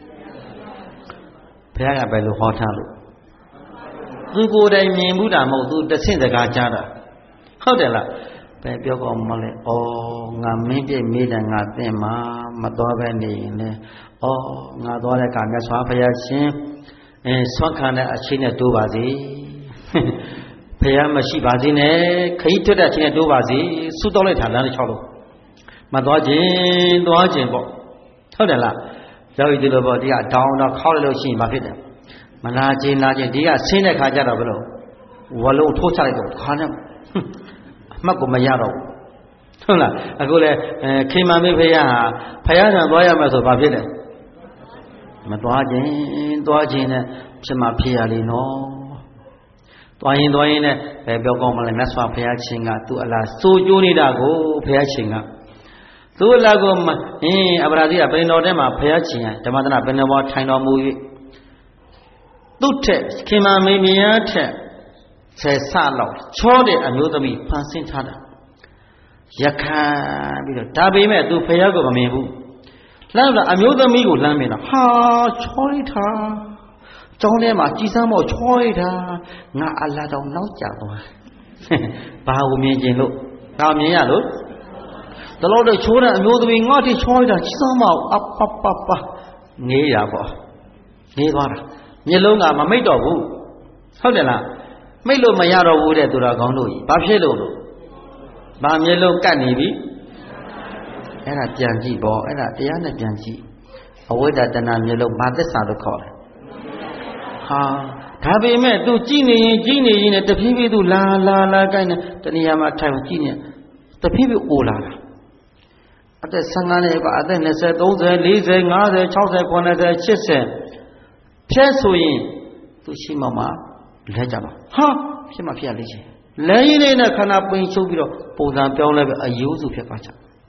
ဘုရားကဘယ်လိုဟောထားလို့သူကိုယ်တိုင်မြင်ဘူးတာမဟုတ်သူတဆင့်စကားကြားတာဟုတ်တယ်လားပဲပြောကောင်းမလဲဩငါမင်းပြည့်မိတယ်ငါသင်မှာမတော်ပဲနေရင်လေဩငါသွားတဲ့အခါမြတ်စွာဘုရားရှင်အဲဆွမ်းခံတဲ့အချိန်နဲ့တိုးပါစေဘုရားမရှိပါစေနဲ့ခရီးထွက်တဲ့အချိန်နဲ့တိုးပါစေဆုတောင်းလိုက်တာလမ်းတစ်ချောင်းလုံးမသွားခြင်းသွားခြင်းပေါ့ဟုတ်တယ်လားရောက်ရည်လို့ပေါ့ဒီကတောင်းတော့ခောက်လိုက်လို့ရှိရင်ဘာဖြစ်တယ်မနာခြင်းနာခြင်းဒီကဆင်းတဲ့ခါကျတော့ဘယ်လိုဝလုံးထိုးချလိုက်တော့ခါနဲ့အမှတ်ကိုမရတော့ဘူးဟုတ်လားအခုလေခေမမေဖုရားဟာဖုရားဆံသွားရမယ်ဆိုဘာဖြစ်လဲမသွားခြင်းသွားခြင်းနဲ့ဖြစ်မှဖြစ်ရလေနော်သွားရင်သွားရင်နဲ့ဘယ်ပြောကောင်းမလဲမြတ်စွာဘုရားရှင်ကသူ့အလားစိုးကျိုးနေတာကိုဘုရားရှင်ကသူ့အလားကိုအင်းအပရာဇိကပင်တော်ထဲမှာဘုရားရှင်ကဓမ္မသနာပင်တော်ပေါ်ထိုင်တော်မူ၍သူ့ထက်ခင်မမေမြန်းထက်ဆယ်ဆလောက်ချောတဲ့အမျိုးသမီးဖန်ဆင်းထားတာရခံပြီးတော့ဒါပေမဲ့သူဖယားကိုမမြင်ဘူးလှမ်းတော့အမျိုးသမီးကိုလှမ်းမြင်တော့ဟာချောလိုက်တာကျောင်းထဲမှာကြည်စမ်းမောချောလိုက်တာငါအလားတော်နောက်ကျသွားဘာကိုမြင်ကျင်လို့ဒါမြင်ရလို့တလို့တော့ချိုးတဲ့အမျိုးသမီးငါတိချောလိုက်တာကြည်စမ်းမောအပပပငေးရပေါ့ငေးသွားတာမျက်လုံးကမမိတ်တော့ဘူးဟုတ်တယ်လားမိတ်လို့မရတော့ဘူးတဲ့သူတော်ကောင်းတို့ကြီးဘာဖြစ်လို့လို့ဘာမျက်လုံးကတ်နေပြီအဲ့ဒါပြန်ကြည့်ပေါ့အဲ့ဒါတရားနဲ့ပြန်ကြည့်အဝိဒ္ဒတဏမျက်လုံးဘာသစ္စာလို့ခေါ်တယ်ဟာဒါပေမဲ့ तू ကြည့်နေရင်ကြည့်နေရင်နဲ့တဖြည်းဖြည်း तू လာလာလာကိုင်းနေတဏှာမှာထိုင်ကြည့်နေတဖြည်းဖြည်းအိုလာတာအသက်ဆယ်၅နှစ်ကအသက်၂၀ ၃၀ ၄၀ ၅၀ ၆၀ ၇၀ ၈၀ဖြဲဆိုရင်သူရှိမှမှလဲကြပါဟာဖြစ်မှဖြစ်ရလိမ့်ရှင်လဲရင်းလေးနဲ့ခန္ဓာပိန်ချုပ်ပြီးတော့ပုံစံပြောင်းလဲပြီးအယိုးစုဖြစ်သွားကြ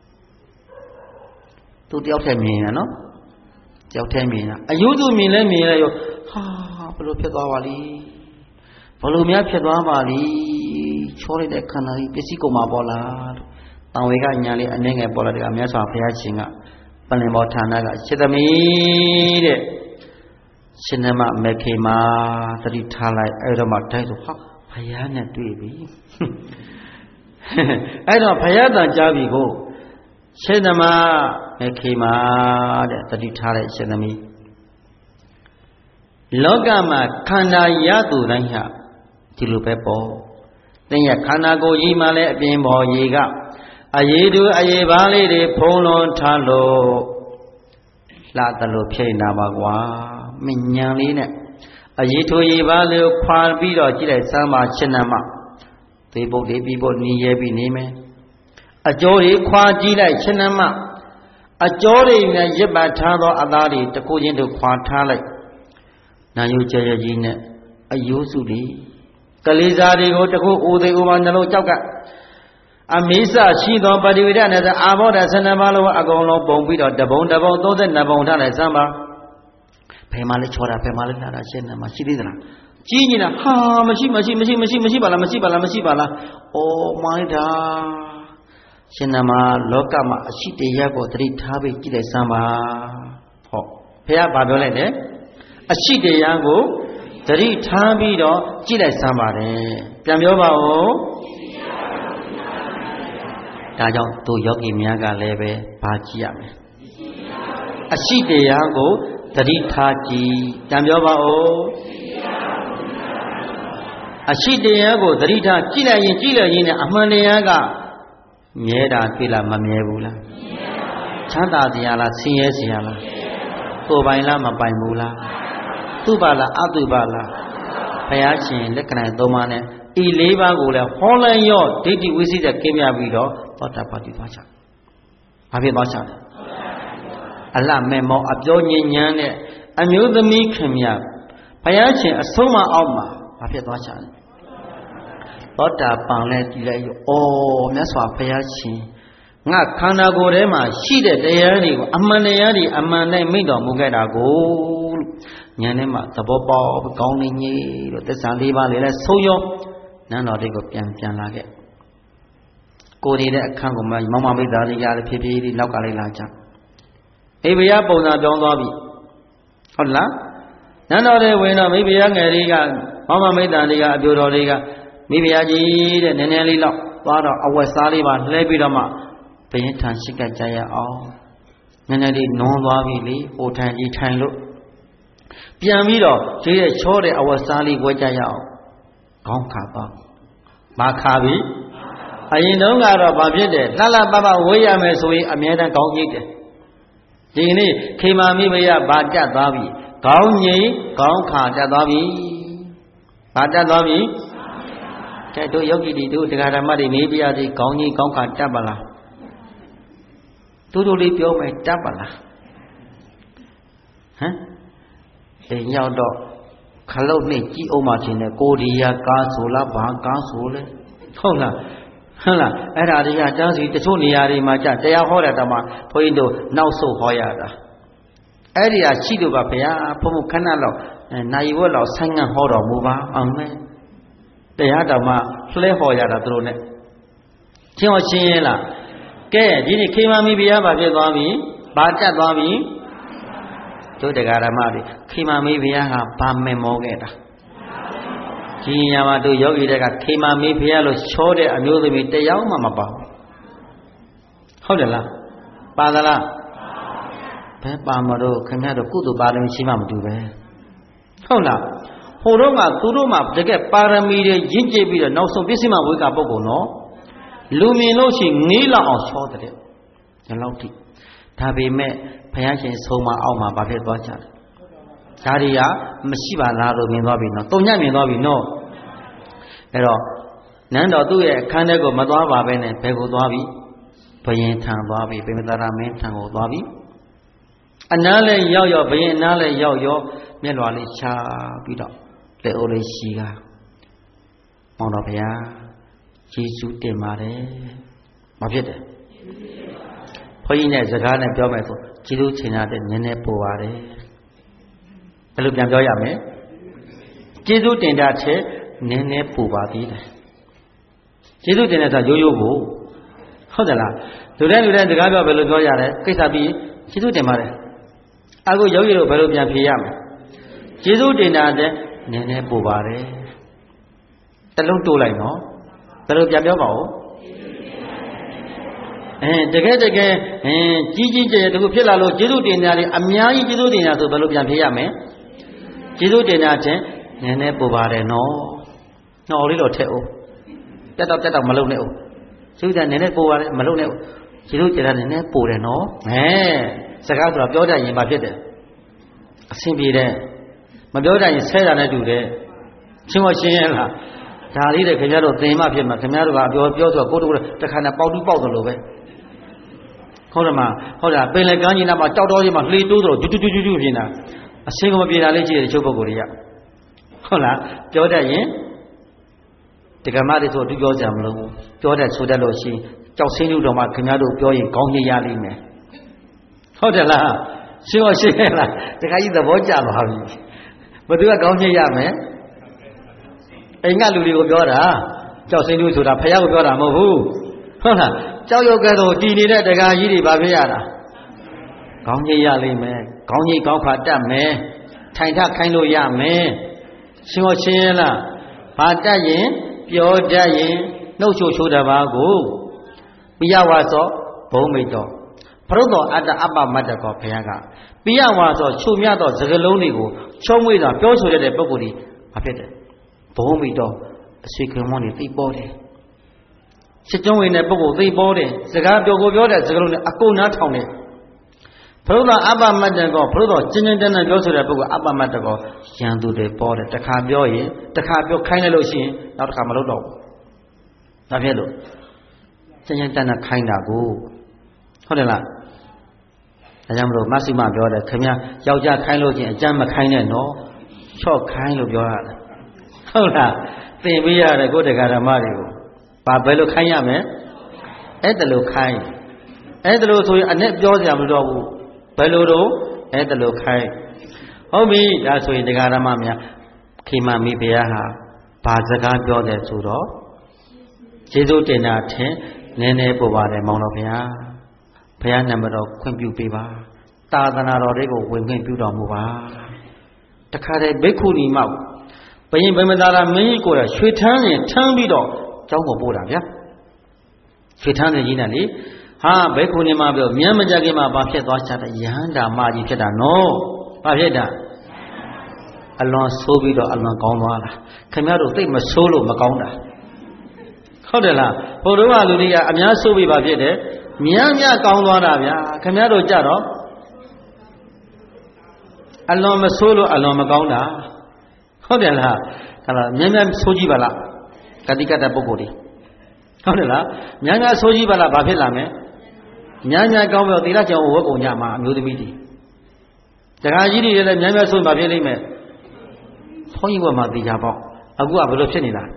သူတယောက်တည်းမြင်ရနော်တယောက်တည်းမြင်တာအယိုးစုမြင်လဲမြင်လဲရောဟာဘလို့ဖြစ်သွားပါလိဘလို့များဖြစ်သွားပါလိချောလိုက်တဲ့ခန္ဓာကြီးပစ္စည်းကုန်မှာပေါ်လာတံဝေကညာလေးအနှဲငယ်ပေါ်လာတဲ့ကမြတ်စွာဘုရားရှင်ကပလင်မောဌာနကရှင်သမီးတဲ့ရှင်နမမေခေမာတတိထားလိုက်အဲ့တော့မှတိုက်ဆိုဟာဘုရားနဲ့တွေ့ပြီအဲ့တော့ဘုရားတန်ကြားပြီကိုရှင်နမမေခေမာတဲ့တတိထားလိုက်ရှင်သမီးလောကမှာခန္ဓာရသူတိုင်းဟာဒီလိုပဲပေါ့သင်ရဲ့ခန္ဓာကိုယ်ကြီးမှလည်းအပြင်ပေါ်ရေကအရေးတူအရေးပါလေးတွေဖုံးလွန်ထားလို့လာတယ်လို့ဖြစ်နေတာပါကွာမညံလေးနဲ့အရေးတူရေပါလေးကိုခွာပြီးတော့ကြည့်လိုက်စမ်းပါရှင်းနမသေပုတ်လေးပြီးဖို့နေရဲပြီးနေမယ်အကျော်တွေခွာကြည့်လိုက်ရှင်းနမအကျော်တွေနဲ့ရစ်ပတ်ထားသောအသားတွေတစ်ခုချင်းတို့ခွာထားလိုက်နာယုကြရကြီးနဲ့အယိုးစုတွေကလေးစားတွေကိုတခုအိုသေးအိုပါနှလုံးကြောက်ကအမိစရှိသောပฏิဝိဒနဲ့အာဘောဓဆန္ဒပါလို့အကုန်လုံးပုံပြီးတော့တပုံတပုံသုံး၂ပုံထားလိုက်စမ်းပါဘယ်မှာလဲချောတာဘယ်မှာလဲလာတာရှင်းနေမှာရှိသေးသလားကြီးနေတာဟာမရှိမရှိမရှိမရှိမရှိပါလားမရှိပါလားမရှိပါလားဩမိုင်းတာရှင်နမလောကမှာအရှိတရားကိုသတိထားပြီးကြည့်လိုက်စမ်းပါဟောဘုရားဗာပြောလိုက်တယ်အရှိတရားကိုသတိထားပြီးတော့ကြည့်လိုက်စမ်းပါတယ်ပြန်ပြောပါဦးဒါကြောင့်သူယောဂီများကလည်းပဲဘာကြည့်ရမလဲအရှိတရားကိုသတိထားကြည့်ပြန်ပြောပါဦးအရှိတရားကိုသတိထားကြည့်လိုက်ရင်ကြည့်လိုက်ရင်နဲ့အမှန်တရားကမြဲတာတွေ့လားမမြဲဘူးလားချမ်းသာစရာလားဆင်းရဲစရာလားကိုယ်ပိုင်လားမပိုင်ဘူးလားသူပါလားအတုပါလားဘုရားရှင်လက္ခဏာသုံးပါးနဲ့ဤလေးပါးကိုလည်းဟောလိုက်ရောဒိဋ္ဌိဝိသိကင်းမြပြီးတော့သောတာပတိသွားချ။ဘာဖြစ်သွားချလဲ။အလှမဲ့မောအပြောညဉ့်ညမ်းတဲ့အမျိုးသမီးခင်မြဘုရားရှင်အဆုံးမအောက်မှာဘာဖြစ်သွားချလဲ။သောတာပန်လဲကြည်လိုက်ရော။အော်မြတ်စွာဘုရားရှင်ငါခန္ဓာကိုယ်ထဲမှာရှိတဲ့တရားတွေကိုအမှန်တရားတွေအမှန်နဲ့မိန့်တော်မူခဲ့တာကိုဉာဏ်ထဲမှာသဘောပေါက်ကောင်းနေကြီးလို့သစ္စာလေးပါးလေးလဲဆုံးရောနန်းတော်တွေကိုပြန်ပြန်လာခဲ့ကိုယ်နေတဲ့အခန်းကိုမှမောင်မမိသားလေးရလည်းဖြည်းဖြည်းလေးနောက်ကလေးလာကြအိဗယပုံစံပြောင်းသွားပြီဟုတ်လားနန်းတော်တွေဝင်တော့မိဖုရားငယ်လေးကမောင်မမိသားလေးကအပြိုတော်လေးကမိဖုရားကြီးတဲ့နည်းနည်းလေးတော့သွားတော့အဝတ်စားလေးပါလှဲပြီးတော့မှဘယင်းထန်ရှိကကြရအောင်နည်းနည်းလေးနွန်သွားပြီလေဟိုထိုင်ကြီးထိုင်လို့ပြန်ပြီးတော့ဒီရဲ့ချောတဲ့အဝတ်စားလေးဝဲကြရအောင်ခေါင်းခါပါမခါပြီအရင်တုန်းကတော့ဘာဖြစ်တယ်လှလှပပဝေးရမယ်ဆိုရင်အမြဲတမ်းခေါင်းကြီးတယ်ဒီနေ့ခေမာမိမယဘာတက်သွားပြီခေါင်းငိမ်ခေါင်းခါတက်သွားပြီဘာတက်သွားပြီကဲတို့ယောဂီတွေတို့တရားဓမ္မတွေနေပြရသေးခေါင်းငိမ်ခေါင်းခါတက်ပါလားတို့တို့လေးပြောမယ်တက်ပါလားဟမ်အိမ်ရောက်တော့ခလုတ်နဲ့ကြည့်အောင်မှချင်းနဲ့ကိုဒီယာကားဆိုလားဘာကားဆိုလဲဟုတ်လားဟုတ်လားအဲ့ဒါတွေကတန်းစီတချို့နေရာတွေမှာကြာတရားဟောတာတမှာဘုန်းကြီးတို့နောက်ဆုတ်ဟောရတာအဲ့ဒီဟာရှိလို့ပါဗျာဘုံဘုံခဏလောက်နိုင်ဝက်လောက်ဆိုင်းငံ့ဟောတော်မူပါအောင်မဲတရားတော်မှာလှဲဟောရတာသူတို့နဲ့ချင်းဟောရှင်းရင်လားကဲဒီနေ့ခေမမီဘုရားဗာဖြစ်သွားပြီဗာတက်သွားပြီတို့တရားဓမ္မတွေခေမမေးဘုရားကဗာမင်မောခဲ့တာဒီညမှာတို့ယောဂီတွေကခေမမေးဘုရားလို့ချောတဲ့အမျိုးသမီးတယောက်မှမပါဟုတ်တယ်လားပါသလားဘယ်ပါမလို့ခင်ဗျားတို့ကုသိုလ်ပါရမီရှိမှမတူပဲဟုတ်လားဟိုတော့ကသူတို့မှတကယ်ပါရမီတွေရင့်ကျက်ပြီးတော့နောက်ဆုံးပစ္စည်းမဝိကပုဂ္ဂိုလ်နော်လူမြင်လို့ရှိငေးလောက်အောင်ချောတဲ့ဒီလောက်ထိဒါပေမဲ့ဘုရားရှင်ဆုံးမအောက်မှာဗာဖြစ်သွားကြတယ်ဒါတွေကမရှိပါလားလို့မြင်သွားပြီနော်တုံညံ့မြင်သွားပြီနော်အဲ့တော့နန်းတော်သူ့ရဲ့အခန်းထဲကိုမသွားပါပဲနဲ့ဘယ်ကိုသွားပြီဘယင်ထံသွားပြီဗိမသာရမင်းထံကိုသွားပြီအနားလဲရောက်ရောက်ဘယင်အနားလဲရောက်ရောက်မျက်လွှာလေးချပြီးတော့လက်အိုးလေးရှိကမောင်တော်ဘုရားယေရှုတင်ပါတယ်မဖြစ်တယ်ဘုန်းကြီးနဲ့စကားနဲ့ပြောမယ်ဆိုကျေးဇူးချင်ရတဲ့နည်းနည်းပို့ပါတယ်ဘယ်လိုပြန်ပြောရမလဲကျေးဇူးတင်တာချက်နည်းနည်းပို့ပါသေးတယ်ကျေးဇူးတင်တဲ့ဆိုရိုးရိုးကိုဟုတ်တယ်လားလူတိုင်းလူတိုင်းစကားပြောဘယ်လိုပြောရလဲကိစ္စပြီးကျေးဇူးတင်ပါတယ်အခုယောဂီတို့ဘယ်လိုပြန်ဖြေရမလဲကျေးဇူးတင်တာတဲ့နည်းနည်းပို့ပါတယ်တလုံးတိုးလိုက်နော်ဘယ်လိုပြန်ပြောပါဦးအဲတကယ်တကယ်အင်းကြီးကြီးကျယ်ကျယ်တခုဖြစ်လာလို့ကျေးဇူးတင်တာလေအများကြီးကျေးဇူးတင်တာဆိုဘယ်လိုပြန်ဖြေရမလဲကျေးဇူးတင်တာတဲ့နည်းနည်းပို့ပါတယ်နော်နော်လေးတော့ထည့်အောင်တက်တော့တက်တော့မလုံနဲ့ဦးကျေးဇူးတင်နည်းနည်းပို့ပါတယ်မလုံနဲ့ဦးကျေးဇူးတင်တာနည်းနည်းပို့တယ်နော်အဲစကားဆိုတာပြောတတ်ရင်ဘာဖြစ်တယ်အဆင်ပြေတယ်မပြောတတ်ရင်ဆဲတာနဲ့တူတယ်ရှင်းမရှင်းရလားဒါလေးတဲ့ခင်ဗျားတို့သင်မှဖြစ်မှာခင်ဗျားတို့ကပြောပြောဆိုကိုတို့တခါနဲ့ပေါက်တူးပေါက်တယ်လို့ပဲဟုတ်တယ်မဟုတ်တာပင်လယ်ကမ်းကြီးနားမှာကြောက်တော်ကြီးမှာလှေတိုးတော့ဒူးဒူးဒူးဒူးပြင်တာအဆင်ကမပြေတာလေးရှိတယ်ချုပ်ပုဂ္ဂိုလ်တွေကဟုတ်လားပြောတတ်ရင်တက္ကမတွေဆိုအတူပြောကြမလို့ပြောတတ်ဆိုတတ်လို့ရှိကြောက်ဆင်းလူတော်မှာခင်ဗျားတို့ပြောရင်ကောင်းကြီးရလိမ့်မယ်ဟုတ်တယ်လားရှင်းမရှင်းလားတခါကြီးသဘောကျသွားပြီဘယ်သူကကောင်းကြီးရမယ်အိမ်ကလူတွေကိုပြောတာကြောက်ဆင်းလူဆိုတာဖယားကိုပြောတာမဟုတ်ဘူးဟုတ်လားကြောက်ရွံ့ကဲတော့တည်နေတဲ့တက္ကကြီးတွေဘာဖြစ်ရတာကောင်းကြီးရလိမ့်မယ်ကောင်းကြီးကောင်းခါတတ်မယ်ထိုင်ထခိုင်းလို့ရမယ်ရှင်းမရှင်းလားဘာတတ်ရင်ပြောတတ်ရင်နှုတ်ချိုချိုတပါးကိုပိယဝါသောဘုံမိတ်တော်ပရုသောအတ္တအပ္ပမတ္တကောဘုရားကပိယဝါသောချုပ်မြတ်သောစကားလုံးတွေကိုချုံးမွေးတာပြောဆိုတဲ့ပုဂ္ဂိုလ်ဒီဘာဖြစ်တယ်ဘုံမိတ်တော်အစီခံမောနေသိပေါ်တယ်စစ်ကျုံးဝင်တဲ့ပုဂ္ဂိုလ်သိပေါ်တယ်စကားပြောကိုပြောတဲ့စကားလုံးနဲ့အကုန်နားထောင်တယ်ပရုသောအပ္ပမတ္တကောပရုသောကျဉ်းကျဉ်းတန်းတန်းပြောဆိုတဲ့ပုဂ္ဂိုလ်အပ္ပမတ္တကောရန်သူတွေပေါ်တယ်တစ်ခါပြောရင်တစ်ခါပြောခိုင်းလိုက်လို့ရှိရင်နောက်တစ်ခါမလုပ်တော့ဘူးဒါဖြစ်လို့ကျဉ်းကျဉ်းတန်းတန်းခိုင်းတာကိုဟုတ်တယ်လားဒါကြောင့်မလို့မဆုမပြောတယ်ခင်ဗျာယောက်ျားခိုင်းလို့ချင်းအကျမ်းမခိုင်းနဲ့နော်ချော့ခိုင်းလို့ပြောရတယ်ဟုတ်လားသင်ပေးရတယ်ကိုယ်တရားဓမ္မတွေကိုဘာဘယ်လိုခိုင်းရမလဲအဲ့ဒါလိုခိုင်းအဲ့ဒါလိုဆိုရင်အနဲ့ပြောစရာမလိုတော့ဘူးဘယ်လိုတော့အဲ့ဒါလိုခိုင်းဟုတ်ပြီဒါဆိုရင်တရားဓမ္မများခေမမိဘုရားဟာဘာစကားပြောတယ်ဆိုတော့ကျေးဇူးတင်တာထင်နည်းနည်းပို့ပါတယ်မောင်တော်ဘုရားဘုရားနာမတော်ခွင့်ပြုပေးပါသာသနာတော်တွေကိုဝင်ခွင့်ပြုတော်မူပါတခါတည်းဘိက္ခုနီမောက်ဘယင်ဗမသာရမင်းကြီးကိုယ်ကရွှေထန်းရင်ထမ်းပြီးတော့ကျောင်းကိုပို့တာဗျာရွှေထန်းတဲ့ကြီးနဲ့လေဟာဘိက္ခုနီမှာပြောမြန်မကြခင်မှာဘာဖြစ်သွားချတဲ့ယဟန္တာမကြီးဖြစ်တာနော်ဘာဖြစ်တာအလွန်ဆိုးပြီးတော့အလွန်ကောင်းသွားတာခင်ဗျားတို့သိမဆိုးလို့မကောင်းတာဟုတ်တယ်လားဘုရားလူတွေကအများဆိုးပြီးပါဖြစ်တယ်များများကောင်းသွားတာဗျာခင်ဗျားတို့ကြတော့အလွန်မဆိုးလို့အလွန်မကောင်းတာဟုတ်တယ်လားအဲ့ဒါများများဆိုးကြည့်ပါလားကတိကတပုဂ္ဂိုလ်တွေဟုတ်တယ်လားများများဆိုးကြည့်ပါလားဘာဖြစ်လာမလဲများများကောင်းပြီးတော့သီလကြောင့်ဝတ်ကုန်ကြမှာအမျိုးသမီးတွေတခါကြီးတွေလည်းများများဆိုးမှာဖြစ်လိမ့်မယ်ဘုန်းကြီးဘုရားမှာသိကြပေါ့အခုကဘယ်လိုဖြစ်နေတာ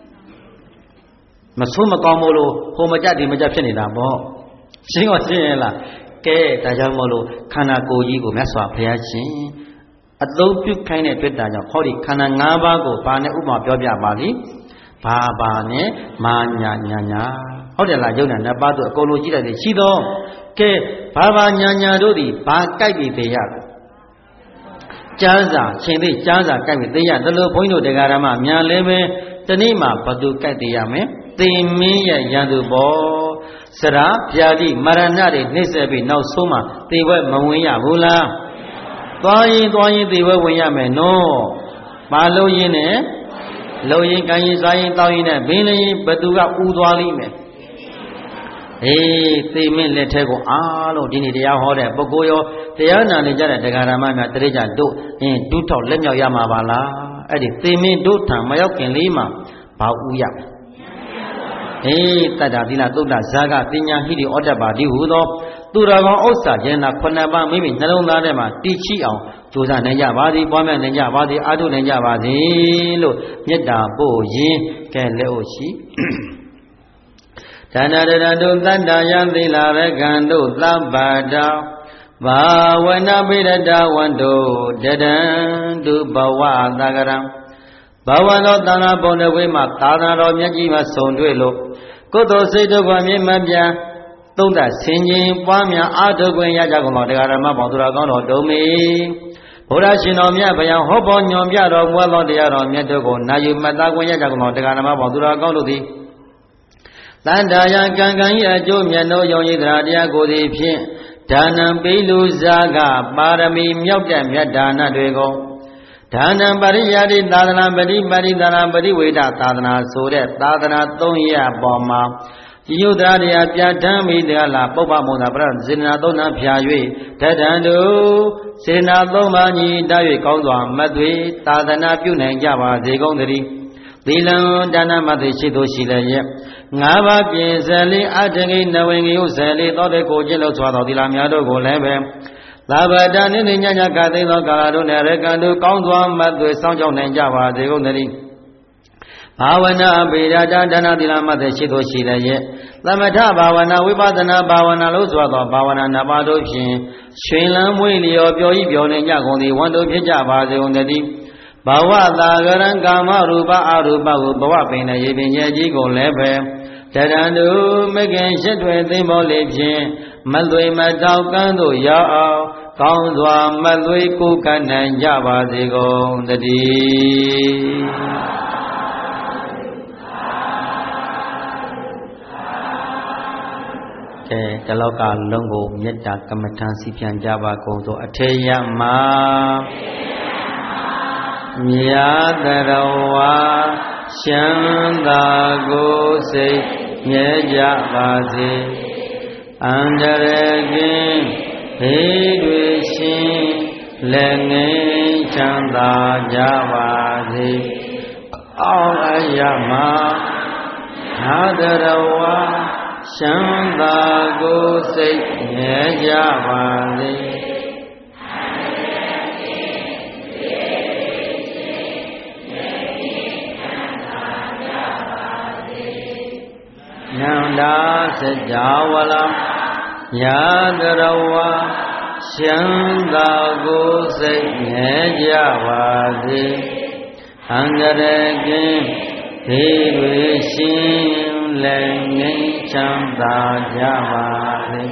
မဆိုးမကောင်းမို့လို့ဟိုမကြဒီမကြဖြစ်နေတာပေါ့ရှင်းတော့ရှင်းရလားကဲဒါကြောင့်မို့လို့ခန္ဓာကိုယ်ကြီးကိုမြတ်စွာဘုရားရှင်အသုံးပြုခိုင်းတဲ့တွေ့တာကြောင့်ဟောဒီခန္ဓာ၅ပါးကိုဘာနဲ့ဥပမာပြောပြပါလိဘာဘာနဲ့မာညာညာညာဟုတ်တယ်လားယုံနာနှစ်ပါးတို့အကုန်လုံးကြည့်လိုက်တယ်ရှိတော့ကဲဘာဘာညာညာတို့သည်ဘာကြိုက်ပြီးသေးရလဲကျမ်းစာရှင်သိကျမ်းစာကြိုက်ပြီးသေးရတယ်လို့ဘုန်းကြီးတို့တရားဓမ္မမြန်လည်းပဲတနေ့မှာဘသူကြိုက်သေးရမယ်သေမင်းရဲ့ရန်သူပေါ်စရာဗျာတိမရဏတွေနှိမ့်ဆက်ပြီးနောက်ဆုံးမှသေဘွဲမဝင်ရဘူးလားသွားရင်သွားရင်သေဘွဲဝင်ရမယ်နော်ဘာလို့ရင်းနဲ့လုံရင်ကံရင်စားရင်တောင်းရင်နဲ့ဘင်းလည်းဘသူကဥသွားလိမ့်မယ်အေးသေမင်းလက်ထဲကိုအားလုံးဒီနေ့တရားဟောတဲ့ပုဂ္ဂိုလ်ရောတရားနာနေကြတဲ့တရားဓမ္မများတရေကြတို့အင်းဒုထောက်လက်မြောက်ရမှာပါလားအဲ့ဒီသေမင်းတို့ထံမရောက်ခင်လေးမှာဘာဥရအေးတတ္တာသီလသုဒ္ဓဇာကပညာဟိတိဩတ္တပါတိဟူသောသူတော်ကောင်းဥစ္စာကျင်နာခုနှစ်ပါးမိမိနှလုံးသားထဲမှာတည်ရှိအောင်ကြိုးစားနိုင်ကြပါသည်ပွားများနိုင်ကြပါသည်အားထုတ်နိုင်ကြပါသည်လို့မေတ္တာပို့ရင်းကဲလက်အိုရှိဒါနရတတုတတ္တယသီလရကံတို့သဗ္ဗတာဘာဝနာပိရတဝန္တုတတံတုဘဝသကရံဘဝသောသံဃာဘုံတွေဝိမှာသာသနာတော်မြတ်ကြီးမှာဆုံတွေ့လို့ကုသိုလ်စိတ်တို့ကမြင်မပြသုံးသပ်ဆင်ခြင်ပွားများအားထုတ်ခွင့်ရကြကုန်သောတရားဓမ္မပေါင်းသူတော်ကောင်းတော်တို့မေဘုရားရှင်တော်မြတ်ဗျာဟောပေါ်ညွန်ပြတော်မူသောတရားတော်မြတ်တို့ကိုနာယူမှတ်သားခွင့်ရကြကုန်သောတရားဓမ္မပေါင်းသူတော်ကောင်းတို့သည်တန်တာယကံကံ၏အကျိုးမြတ်သောယုံကြည်တရားတရားကိုသည်ဖြင့်ဒါနံပိလူဇာကပါရမီမြောက်တဲ့မြတ်ဒါနတွေကိုဒါနံပရိယာတိသာသနာပရိပရိသာနာပရိဝေဒသာသနာဆိုတဲ့သာသနာသုံးရပ်ပေါ်မှာဒီယုတ်တရားတရားပြဋ္ဌာန်းမိတရားလားပုပ္ပမုံသာပရစေနာသုံးနာဖြာ၍တတံတို့စေနာသုံးပါးညီတာ၍ကောင်းစွာမတ်သွေသာသနာပြုနိုင်ကြပါစေကုန်သတည်းသီလံဒါနမတ်သွေရှိသို့ရှိလည်းရဲ့ငါးပါးပြည့်စယ်လေးအထငိနဝင်ကြီးဥစယ်လေးသောတဲ့ကိုကျင့်လို့စွာတော်သီလများတို့ကိုလည်းပဲသာဗတနိနိညညကသိသောကာလတို့နဲ့ရကံတို့ကောင်းစွာမတ်သွေစောင့်ကြောက်နိုင်ကြပါစေကုန်သတည်းဘာဝနာဗေဒတာဒါနသီလမတ်သွေရှိသို့ရှိလည်းရဲ့သမထဘာဝနာဝိပဿနာဘာဝနာလို့ဆိုသောဘာဝနာနှစ်ပါးတို့ဖြင့်ရွှင်လန်းမွေးလျော်ပျော်ဤပျော်နေကြကုန်သည်ဝန်တို့ဖြစ်ကြပါစေကုန်သတည်းဘဝသာဂရံကာမရူပအရူပကိုဘဝပင်နဲ့ရေပင်ရဲ့ကြီးကိုလည်းပဲတရံတုမကင်ရှစ်ထွေသိမ့်မောလေးဖြင့်မသွေမတောက်ကန်းတို့ရောက်အောင်ကောင်းစွာမသွေကိုကနိုင်ကြပါစေကုန်သတည်းကဲတလောကလုံးကိုမေတ္တာကမ္မထံစီဖြန်ကြပါကုန်သောအထေယမမြတ်တရဝါရှမ်းသာကိုစိတ်မြဲကြပါစေအန္တရာယ်ကင်းဘေးတွေရှင်လက်ငယ်ချမ်းသာကြပါစေအောင်အယမဟာတရဝါရှမ်းသာကိုစိတ်မြဲကြပါစေနန္ဒာစကြာဝဠာယာတရဝါရှမ်းသာကိုစိတ်မြဲကြပါစေအန္တရာယ်ကင်းဘေးတွေရှင်လည်းငြိမ်းချမ်းသာကြပါစေ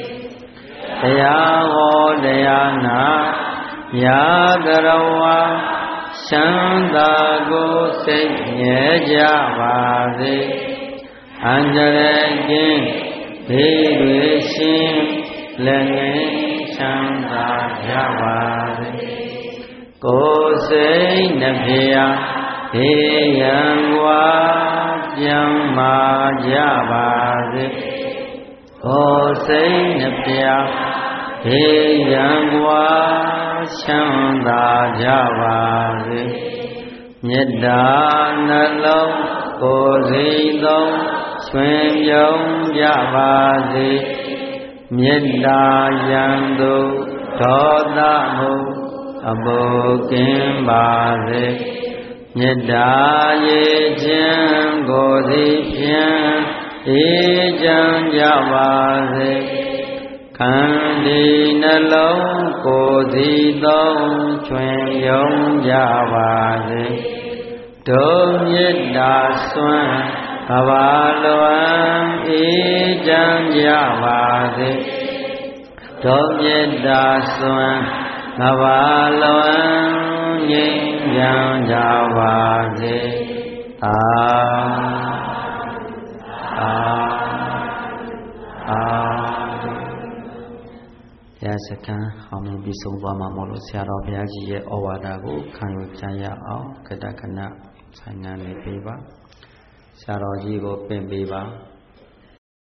တရားဟောတရားနာယာတရဝါရှမ်းသာကိုစိတ်မြဲကြပါစေအန္တရာယ်ကင်းဘေးတွေရှင်လည်းငြိမ်းချမ်းသာကြပါစေကိုယ်စိတ်နှပြဘေးရန်ကွာကျမ်းမာကြပါစေကိုယ်စိတ်နှပြဘေးရန်ကွာချမ်းသာကြပါစေမေတ္တာနှလုံးကိုယ်စိတ်သုံးဆွေပြုံးကြပါစေမေတ္တာယံသူဒေါသမှုအဘိုကင်းပါစေမေတ္တာရေခြင်းကိုသည်ဖြင့်အေးချမ်းကြပါစေခန္ဒီနှလုံးကိုယ်သည်သုံးချွင်ယုံကြပါစေဒုမေတ္တာစွမ်းကဘာလွန်အေးချမ်းကြပါစေဒုမေတ္တာစွမ်းကဘာလွန်ငြိမ်းချမ်းကြပါစေအာအာအာဘုရားစခန်းဟောင်းနေပြီးဆုံးသွားမှာမို့လို့ဆရာတော်ဘုရားကြီးရဲ့ဩဝါဒကိုခံယူကြရအောင်ကတ္တကနဆိုင်နာနေပေးပါဆရာတော်ကြီးကိုပင့်ပေးပါ